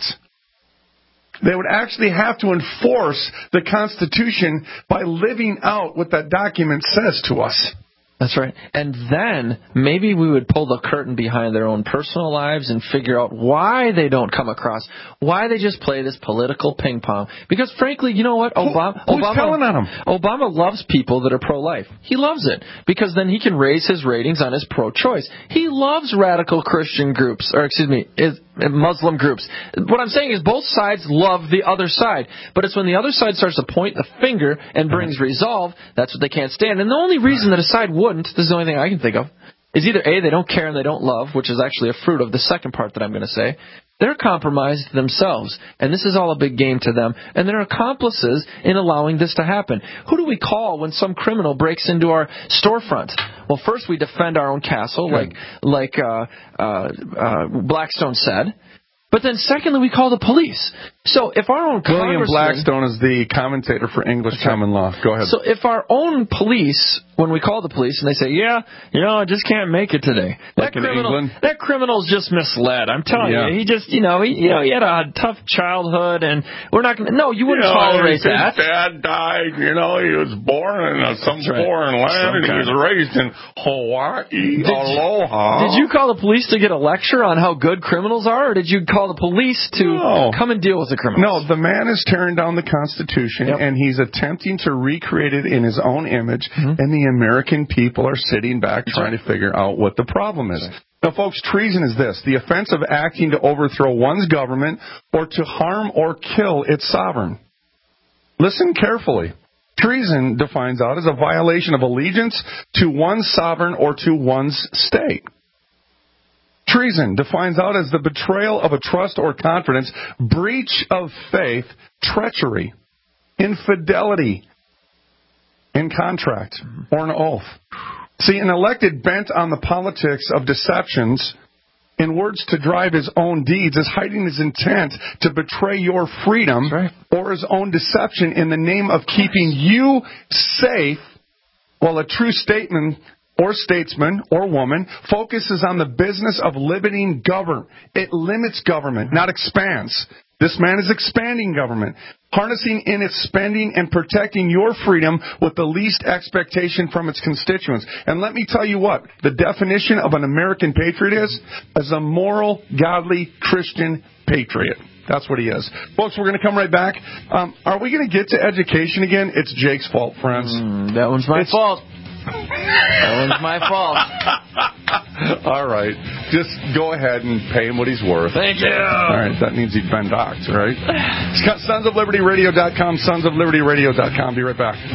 D: They would actually have to enforce the Constitution by living out what that document says to us.
E: That's right. And then maybe we would pull the curtain behind their own personal lives and figure out why they don't come across, why they just play this political ping pong. Because frankly, you know what? Obama,
D: Who, who's
E: Obama,
D: telling on him?
E: Obama loves people that are pro-life. He loves it because then he can raise his ratings on his pro-choice. He loves radical Christian groups, or excuse me, is, Muslim groups. What I'm saying is both sides love the other side. But it's when the other side starts to point the finger and brings resolve, that's what they can't stand. And the only reason that a side wouldn't, this is the only thing I can think of, is either A, they don't care and they don't love, which is actually a fruit of the second part that I'm going to say. They're compromised themselves, and this is all a big game to them, and they're accomplices in allowing this to happen. Who do we call when some criminal breaks into our storefront? Well, first we defend our own castle, like like uh, uh, uh, Blackstone said. But then secondly, we call the police. So if our own
D: William Blackstone is the commentator for English common law. Go ahead.
E: So if our own police, when we call the police and they say, yeah, you know, I just can't make it today.
D: Like
E: that
D: in
E: criminal,
D: England?
E: That criminal's just misled. I'm telling
D: Yeah.
E: you. He just, you know, he, you know, he had a tough childhood, and we're not going to, no, you wouldn't
D: You know,
E: tolerate
D: his
E: that.
D: dad died, you know, he was born in uh, some
E: That's right.
D: foreign land,
E: Some
D: and he
E: kind
D: was
E: of-
D: raised in Hawaii.
E: Did you-
D: Aloha.
E: Did you call the police to get a lecture on how good criminals are, or did you call the police to
D: No.
E: come and deal with the criminals?
D: No, the man is tearing down the Constitution,
E: Yep.
D: and he's attempting to recreate it in his own image, and the American people are sitting back trying to figure out what the problem is. Now, folks, treason is this: the offense of acting to overthrow one's government or to harm or kill its sovereign. Listen carefully. Treason defines out as a violation of allegiance to one's sovereign or to one's state. Treason defines out as the betrayal of a trust or confidence, breach of faith, treachery, infidelity in contract, or an oath. See, an elected bent on the politics of deceptions in words to drive his own deeds is hiding his intent to betray your freedom or his own deception in the name of keeping you safe, while a true statement or statesman or woman focuses on the business of limiting government. It limits government, not expands. This man is expanding government, harnessing in its spending and protecting your freedom with the least expectation from its constituents. And let me tell you what, the definition of an American patriot is, is a moral, godly, Christian patriot. That's what he is. Folks, we're going to come right back. Um, are we going to get to education again? It's Jake's fault, friends.
E: Mm, that one's my
D: it's,
E: fault. That one's my fault.
D: All right. Just go ahead and pay him what he's worth.
E: Thank you.
D: All right. That means he's been docked, right? sons of liberty radio dot com, sons of liberty radio dot com. Be right back.
J: If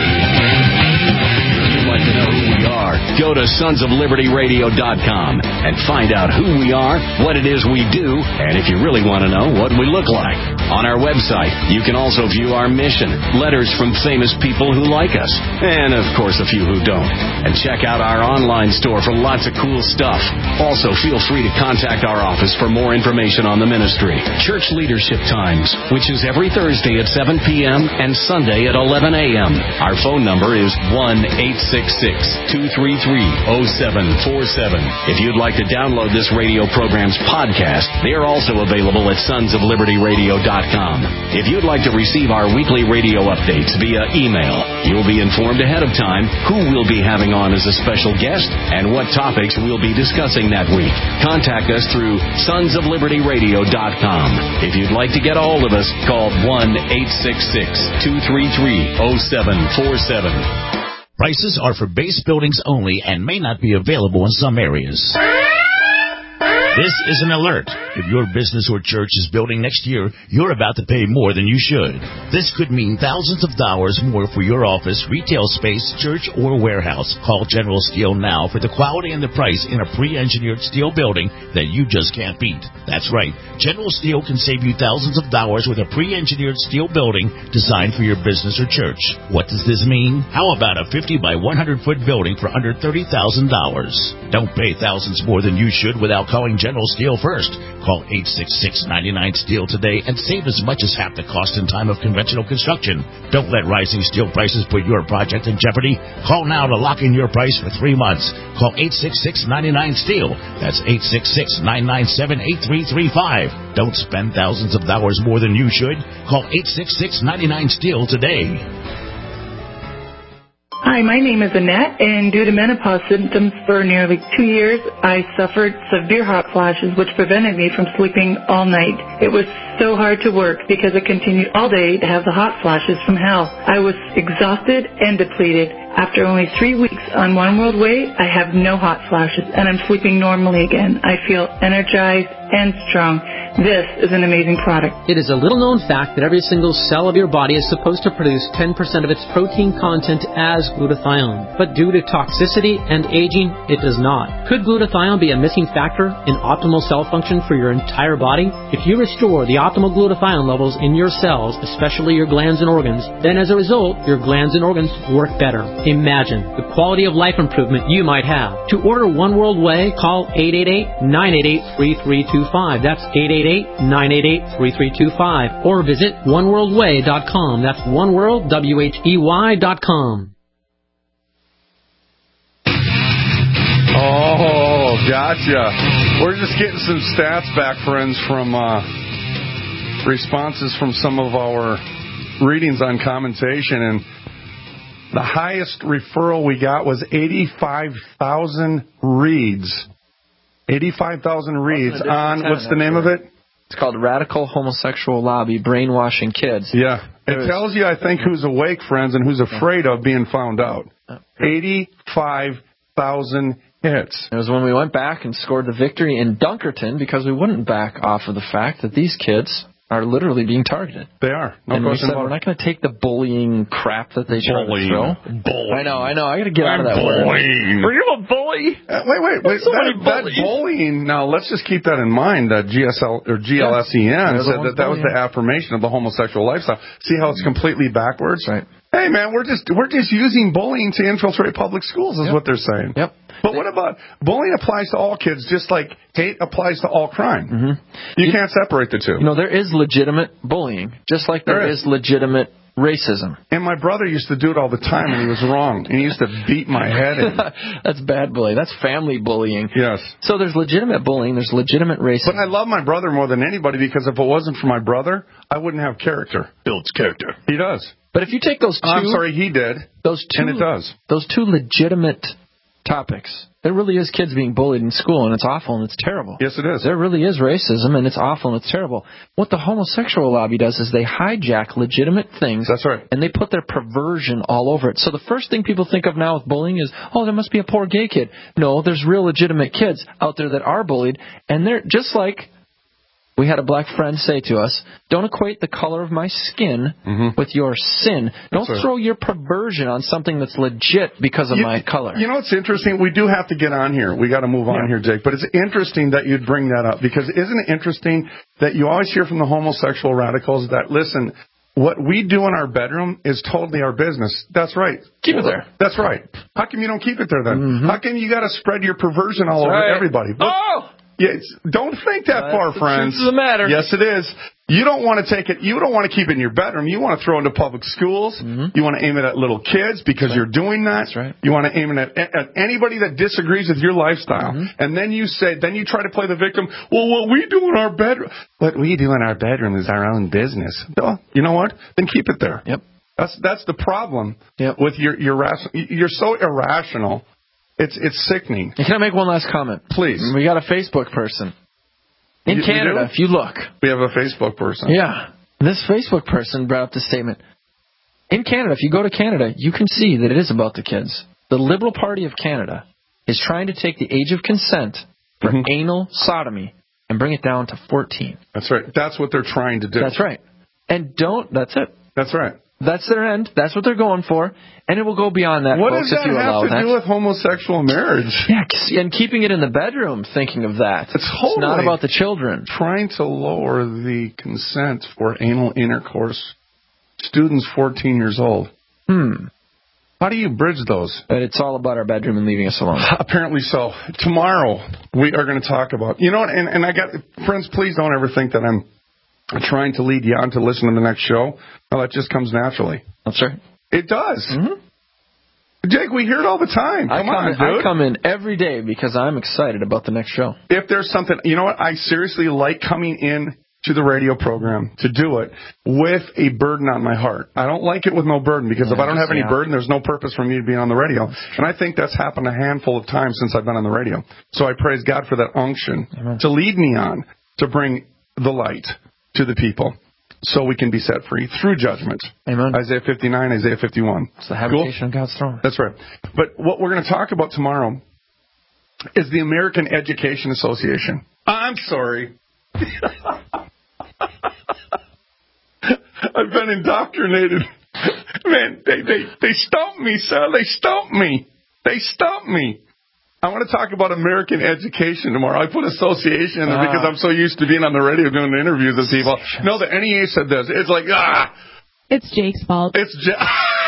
J: you'd like to know who we are, go to sons of liberty radio dot com and find out who we are, what it is we do, and if you really want to know, what we look like.
P: On our website, you can also view our mission, letters from famous people who like us, and, of course, a few who don't. And check out our online store for lots of cool stuff. Also, feel free to contact our office for more information on the ministry. Church Leadership Times, which is every Thursday at seven p.m. and Sunday at eleven a.m. Our phone number is one eight six six, two three three, zero seven four seven. If you'd like to download this radio program's podcast, they are also available at sons of liberty radio dot com. If you'd like to receive our weekly radio updates via email, you'll be informed ahead of time who we'll be having on as a special guest and what topics we'll be discussing that week. Contact us through sons of liberty radio dot com. If you'd like to get a hold of us, call one eight six six, two three three, zero seven four seven.
Q: Prices are for base buildings only and may not be available in some areas. This is an alert. If your business or church is building next year, you're about to pay more than you should. This could mean thousands of dollars more for your office, retail space, church, or warehouse. Call General Steel now for the quality and the price in a pre-engineered steel building that you just can't beat. That's right. General Steel can save you thousands of dollars with a pre-engineered steel building designed for your business or church. What does this mean? How about a fifty by one hundred foot building for under thirty thousand dollars? Don't pay thousands more than you should without calling General Steel first. Call eight six six, nine nine, STEEL today and save as much as half the cost and time of conventional construction. Don't let rising steel prices put your project in jeopardy. Call now to lock in your price for three months. Call eight six six, nine nine, STEEL. That's eight six six, nine nine seven, eight three three five. Don't spend thousands of dollars more than you should. Call eight six six, nine nine, STEEL today.
R: Hi, my name is Annette, and due to menopause symptoms for nearly two years, I suffered severe hot flashes, which prevented me from sleeping all night. It was so hard to work because I continued all day to have the hot flashes from hell. I was exhausted and depleted. After only three weeks on One World Way, I have no hot flashes, and I'm sleeping normally again. I feel energized and strong. This is an amazing product.
S: It is a little-known fact that every single cell of your body is supposed to produce ten percent of its protein content as glutathione. But due to toxicity and aging, it does not. Could glutathione be a missing factor in optimal cell function for your entire body? If you restore the optimal glutathione levels in your cells, especially your glands and organs, then as a result, your glands and organs work better. Imagine the quality of life improvement you might have. To order One World Way, call eight eight eight, nine eight eight, three three two five. That's eight eight eight, nine eight eight, three three two five. Or visit one world way dot com. That's oneworld, W H E Y dot com.
D: Oh, gotcha. We're just getting some stats back, friends, from uh, responses from some of our readings on commentation, and the highest referral we got was eighty-five thousand reads. eighty-five thousand reads on, what's the name of it?
E: It's called Radical Homosexual Lobby, Brainwashing Kids.
D: Yeah. It tells you, I think, who's awake, friends, and who's afraid of being found out. eighty-five thousand hits.
E: It was when we went back and scored the victory in Dunkerton because we wouldn't back off of the fact that these kids are literally being targeted.
D: They are. No
E: and we
D: question
E: said
D: about
E: we're not going to take the bullying crap that they try to throw.
D: Bullying.
E: I know, I know. I got to get
D: I'm
E: out of that word.
D: bullying.
E: Were you a bully?
D: Uh, wait, wait, wait.
E: So
D: that,
E: many
D: that
E: bullies.
D: bullying. Now, let's just keep that in mind. That G S L or G L S E N
E: Yeah.
D: said that that was the affirmation of the homosexual lifestyle. See how it's completely backwards?
E: Right.
D: Hey, man, we're just we're just using bullying to infiltrate public schools, is
E: Yep.
D: what they're saying.
E: Yep.
D: But what about bullying applies to all kids, just like hate applies to all crime.
E: Mm-hmm.
D: You,
E: You-
D: can't separate the two.
E: You know, there is legitimate bullying, just like there,
D: There
E: is.
D: is.
E: legitimate racism.
D: And my brother used to do it all the time, and he was wrong. And he used to beat my head in.
E: That's bad bullying. That's family bullying.
D: Yes.
E: So there's legitimate bullying. There's legitimate racism.
D: But I love my brother more than anybody because if it wasn't for my brother, I wouldn't have character.
Q: Builds character.
D: He does.
E: But if you take those two,
D: I'm sorry, he did.
E: those two,
D: And it does.
E: those two legitimate topics. There really is kids being bullied in school, and it's awful and it's terrible.
D: Yes, it is.
E: There really is racism, and it's awful and it's terrible. What the homosexual lobby does is they hijack legitimate things.
D: That's right.
E: And they put their perversion all over it. So the first thing people think of now with bullying is, oh, there must be a poor gay kid. No, there's real legitimate kids out there that are bullied, and they're just like We had a black friend say to us, don't equate the color of my skin
D: mm-hmm.
E: with your sin. Don't
D: right.
E: throw your perversion on something that's legit because of
D: you,
E: my color.
D: You know what's interesting? We do have to get on here. We got to move on
E: yeah.
D: here, Jake. But it's interesting that you'd bring that up, because isn't it interesting that you always hear from the homosexual radicals that, listen, what we do in our bedroom is totally our business. That's right.
E: Keep it there.
D: That's right. How come you don't keep it there then? Mm-hmm. How come you got to spread your perversion all
E: That's
D: over
E: right.
D: everybody? But,
E: oh!
D: Yes, don't think that
E: That's
D: far,
E: the
D: friends.
E: truth of the matter.
D: Yes, it is. You don't want to take it. You don't want to keep it in your bedroom. You want to throw it into public schools. Mm-hmm. You want to aim it at little kids because right. you're doing that.
E: That's right.
D: You want to aim it at, at anybody that disagrees with your lifestyle. Mm-hmm. And then you say, then you try to play the victim. Well, what we do in our bedroom, what we do in our bedroom is our own business. Well, you know what? Then keep it there.
E: Yep.
D: That's that's the problem
E: yep.
D: with your your ration. You're so irrational. It's it's sickening.
E: Can I make one last comment,
D: please?
E: We got a Facebook person. In
D: you,
E: Canada,
D: you
E: if you look.
D: We have a Facebook person.
E: Yeah. This Facebook person brought up this statement. In Canada, if you go to Canada, you can see that it is about the kids. The Liberal Party of Canada is trying to take the age of consent for mm-hmm. anal sodomy and bring it down to fourteen.
D: That's right. That's what they're trying to do.
E: That's right. And don't, that's it.
D: That's right.
E: That's their end. That's what they're going for. And it will go beyond that,
D: what
E: folks,
D: does that
E: if you
D: have
E: allow
D: to
E: that.
D: do with homosexual marriage?
E: Yeah, and keeping it in the bedroom, thinking of that.
D: It's, totally
E: it's not about the children.
D: Trying to lower the consent for anal intercourse. Students fourteen years old.
E: Hmm.
D: How do you bridge those?
E: But it's all about our bedroom and leaving us alone.
D: Apparently so. Tomorrow we are going to talk about, you know, and, and I got, friends, please don't ever think that I'm trying to lead you on to listen to the next show. No, that just comes naturally.
E: That's right.
D: It does.
E: Mm-hmm.
D: Jake, we hear it all the time. Come
E: I come
D: on,
E: in,
D: dude.
E: I come in every day because I'm excited about the next show.
D: If there's something, you know what? I seriously like coming in to the radio program to do it with a burden on my heart. I don't like it with no burden, because yeah, if I don't have any yeah. burden, there's no purpose for me to be on the radio. And I think that's happened a handful of times since I've been on the radio. So I praise God for that unction Amen. To lead me on, to bring the light to the people, so we can be set free through judgment.
E: Amen.
D: Isaiah fifty-nine, Isaiah fifty-one.
E: It's the habitation
D: cool?
E: of God's throne.
D: That's right. But what we're going to talk about tomorrow is the American Education Association. I'm sorry. I've been indoctrinated. Man, they, they, they stumped me, sir. They stumped me. They stumped me. I want to talk about American education tomorrow. I put association in there because I'm so used to being on the radio doing the interviews with people. No, the N E A said this. It's like, ah.
H: It's Jake's fault.
D: It's Jake.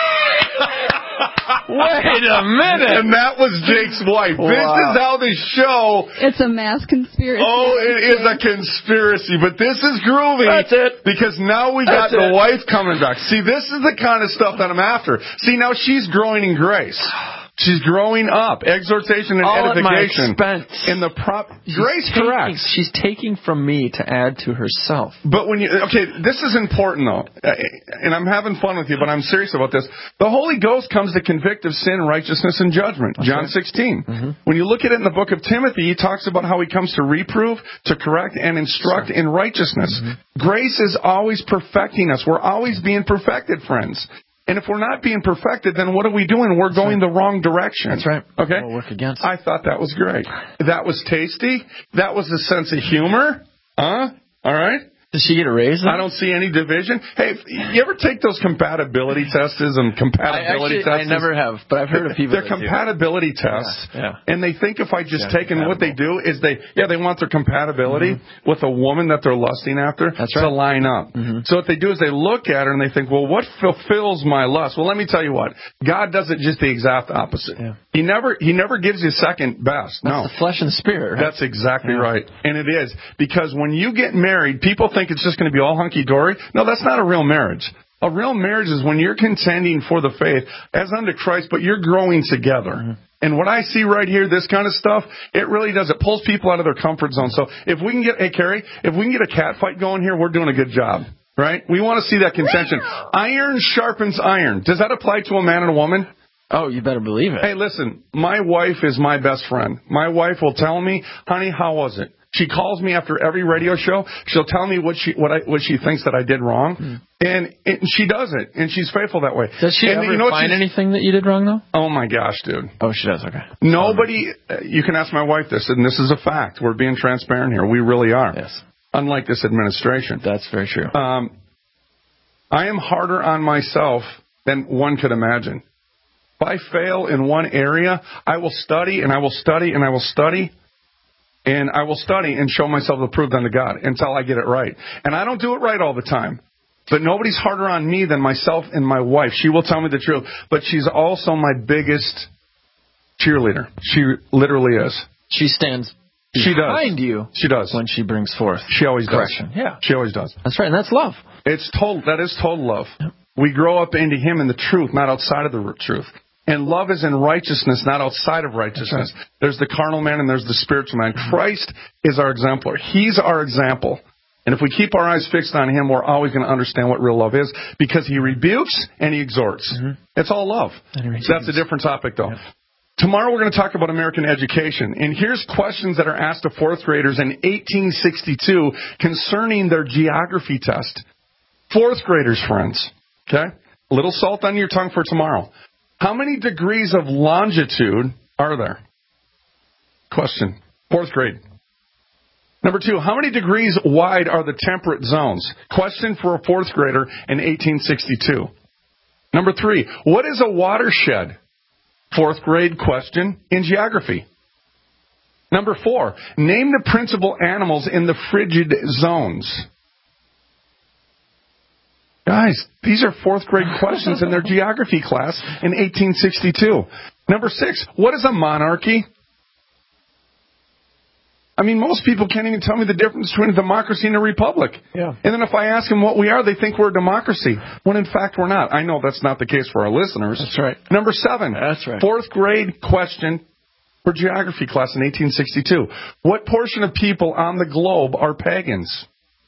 E: Wait a minute.
D: And that was Jake's wife. Wow. This is how the show.
O: It's a mass conspiracy.
D: Oh, it is a conspiracy, but this is groovy.
E: That's it.
D: Because now we got
E: That's
D: the
E: it.
D: wife coming back. See, this is the kind of stuff that I'm after. See, now she's growing in grace. She's growing up. Exhortation and
E: all
D: edification.
E: At my expense.
D: In the prop.
E: She's
D: Grace,
E: taking,
D: correct.
E: She's taking from me to add to herself.
D: But when you, okay, this is important though, and I'm having fun with you, but I'm serious about this. The Holy Ghost comes to convict of sin, righteousness, and judgment. That's John right. sixteen. Mm-hmm. When you look at it in the book of Timothy, he talks about how he comes to reprove, to correct, and instruct in righteousness. Mm-hmm. Grace is always perfecting us. We're always being perfected, friends. And if we're not being perfected, then what are we doing? We're That's going right. the wrong direction.
E: That's right.
D: Okay?
E: We'll work against it.
D: I thought that was great. That was tasty. That was a sense of humor. Huh? All right?
E: Did she get a raise? Then?
D: I don't see any division. Hey, you ever take those compatibility tests and compatibility
E: I actually,
D: tests?
E: I never have, but I've heard of people
D: They're
E: that
D: compatibility
E: do.
D: tests.
E: Yeah, yeah.
D: And they think if I just
E: yeah,
D: take in what they do is they, yeah, they want their compatibility mm-hmm. with a woman that they're lusting after
E: That's
D: to
E: right.
D: line up. Mm-hmm. So what they do is they look at her and they think, well, what fulfills my lust? Well, let me tell you what. God does it just the exact opposite. Yeah. He never He never gives you second best.
E: That's
D: no.
E: the flesh and spirit, right?
D: That's exactly
E: yeah.
D: right. And it is. Because when you get married, people think it's just going to be all hunky-dory. No, that's not a real marriage. A real marriage is when you're contending for the faith as unto Christ, but you're growing together. Mm-hmm. And what I see right here, this kind of stuff, it really does. It pulls people out of their comfort zone. So if we can get, hey, Carrie, if we can get a cat fight going here, we're doing a good job. Right? We want to see that contention. Iron sharpens iron. Does that apply to a man and a woman?
E: Oh, you better believe it.
D: Hey, listen, my wife is my best friend. My wife will tell me, honey, how was it? She calls me after every radio show. She'll tell me what she what I what she thinks that I did wrong, mm. and, and she does it, and she's faithful that way.
E: Does she
D: and
E: ever
D: you know
E: find anything that you did wrong, though?
D: Oh my gosh, dude!
E: Oh, she does. Okay.
D: Nobody. Uh, you can ask my wife this, and this is a fact. We're being transparent here. We really are.
E: Yes.
D: unlike this administration.
E: That's very true.
D: Um, I am harder on myself than one could imagine. If I fail in one area, I will study and I will study and I will study and I will study and show myself approved unto God until I get it right. And I don't do it right all the time. But nobody's harder on me than myself and my wife. She will tell me the truth. But she's also my biggest cheerleader. She literally is.
E: She stands
D: she
E: behind
D: does.
E: you.
D: She does.
E: When she brings forth
D: She always
E: correction.
D: does.
E: Yeah.
D: She always does.
E: That's right, and that's love.
D: It's total. That is total love. Yep. We grow up into Him in the truth, not outside of the truth. And love is in righteousness, not outside of righteousness. Right. There's the carnal man and there's the spiritual man. Christ is our exemplar. He's our example. And if we keep our eyes fixed on Him, we're always going to understand what real love is, because He rebukes and He exhorts. Mm-hmm. It's all love. That's a different topic, though. Yep. Tomorrow we're going to talk about American education. And here's questions that are asked to fourth graders in eighteen sixty-two concerning their geography test. Fourth graders, friends. Okay? A little salt on your tongue for tomorrow. How many degrees of longitude are there? Question. Fourth grade. Number two, how many degrees wide are the temperate zones? Question for a fourth grader in eighteen sixty-two. Number three, what is a watershed? Fourth grade question in geography. Number four, name the principal animals in the frigid zones. Guys, these are fourth grade questions in their geography class in eighteen sixty-two. Number six, what is a monarchy? I mean, most people can't even tell me the difference between a democracy and a republic. Yeah. And then if I ask them what we are, they think we're a democracy, when in fact we're not. I know that's not the case for our listeners.
E: That's right.
D: Number seven,
E: that's right.
D: Fourth grade question for geography class in eighteen sixty-two. What portion of people on the globe are pagans?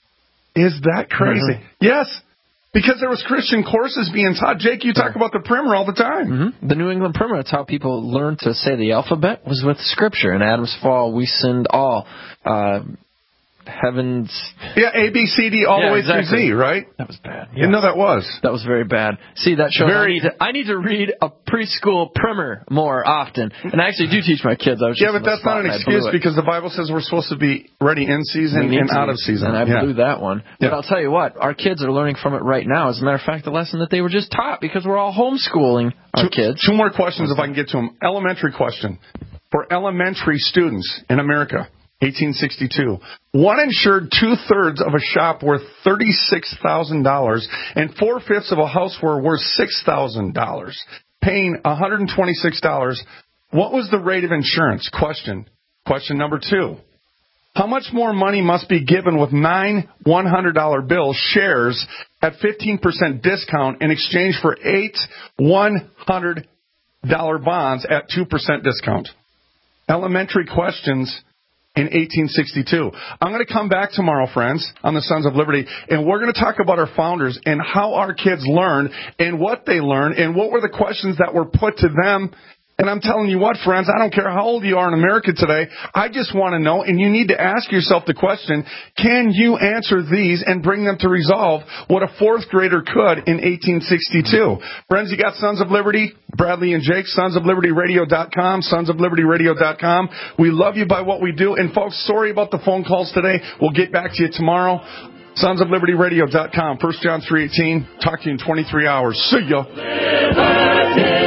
D: Is that crazy? Mm-hmm. Yes. Because there was Christian courses being taught. Jake, you talk about the primer all the time.
E: Mm-hmm. The New England Primer, that's how people learned to say the alphabet, was with Scripture. In Adam's fall, we sinned all. Uh, heavens...
D: Yeah, A, B, C, D, all
E: yeah,
D: the way
E: exactly.
D: through Z, right?
E: That was bad.
D: Yes. No, that was.
E: That was very bad. See, that shows very... I, need to, I need to read a preschool primer more often. And I actually do teach my kids. I was just
D: yeah, but that's not an excuse, because the Bible says we're supposed to be ready in season and out of season.
E: And I
D: yeah.
E: blew that one. But yeah. I'll tell you what, our kids are learning from it right now. As a matter of fact, the lesson that they were just taught, because we're all homeschooling our
D: two,
E: kids.
D: Two more questions if I can get to them. Elementary question. For elementary students in America, eighteen sixty-two. One insured two-thirds of a shop worth thirty-six thousand dollars and four-fifths of a house worth six thousand dollars, paying one hundred twenty-six dollars. What was the rate of insurance? Question. Question number two. How much more money must be given with nine one hundred dollar bill shares at fifteen percent discount in exchange for eight one hundred dollar bonds at two percent discount? Elementary questions in eighteen sixty-two. I'm going to come back tomorrow, friends, on the Sons of Liberty, and we're going to talk about our founders and how our kids learned and what they learned and what were the questions that were put to them. And I'm telling you what, friends, I don't care how old you are in America today. I just want to know, and you need to ask yourself the question, can you answer these and bring them to resolve what a fourth grader could in eighteen sixty-two? Friends, you got Sons of Liberty, Bradley and Jake, sons of liberty radio dot com, sons of liberty radio dot com. We love you by what we do. And folks, sorry about the phone calls today. We'll get back to you tomorrow. sons of liberty radio dot com, First John three eighteen. Talk to you in twenty-three hours. See ya. Liberty.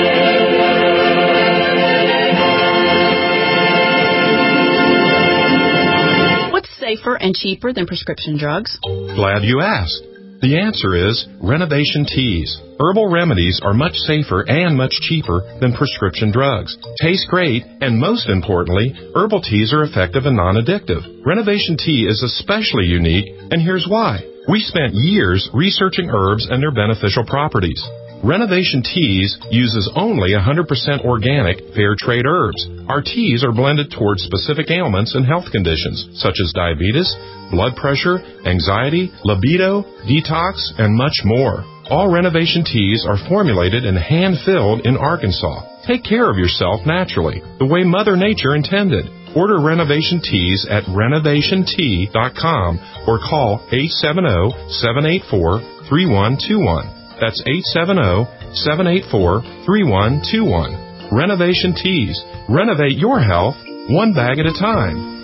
T: Safer and cheaper than prescription drugs?
U: Glad you asked. The answer is Renovation Teas. Herbal remedies are much safer and much cheaper than prescription drugs. Taste great, and most importantly, herbal teas are effective and non-addictive. Renovation Tea is especially unique, and here's why. We spent years researching herbs and their beneficial properties. Renovation Teas uses only one hundred percent organic, fair trade herbs. Our teas are blended towards specific ailments and health conditions, such as diabetes, blood pressure, anxiety, libido, detox, and much more. All Renovation Teas are formulated and hand-filled in Arkansas. Take care of yourself naturally, the way Mother Nature intended. Order Renovation Teas at renovation tea dot com or call eight seven zero, seven eight four, three one two one. That's eight seven zero, seven eight four, three one two one. Renovation Teas. Renovate your health one bag at a time.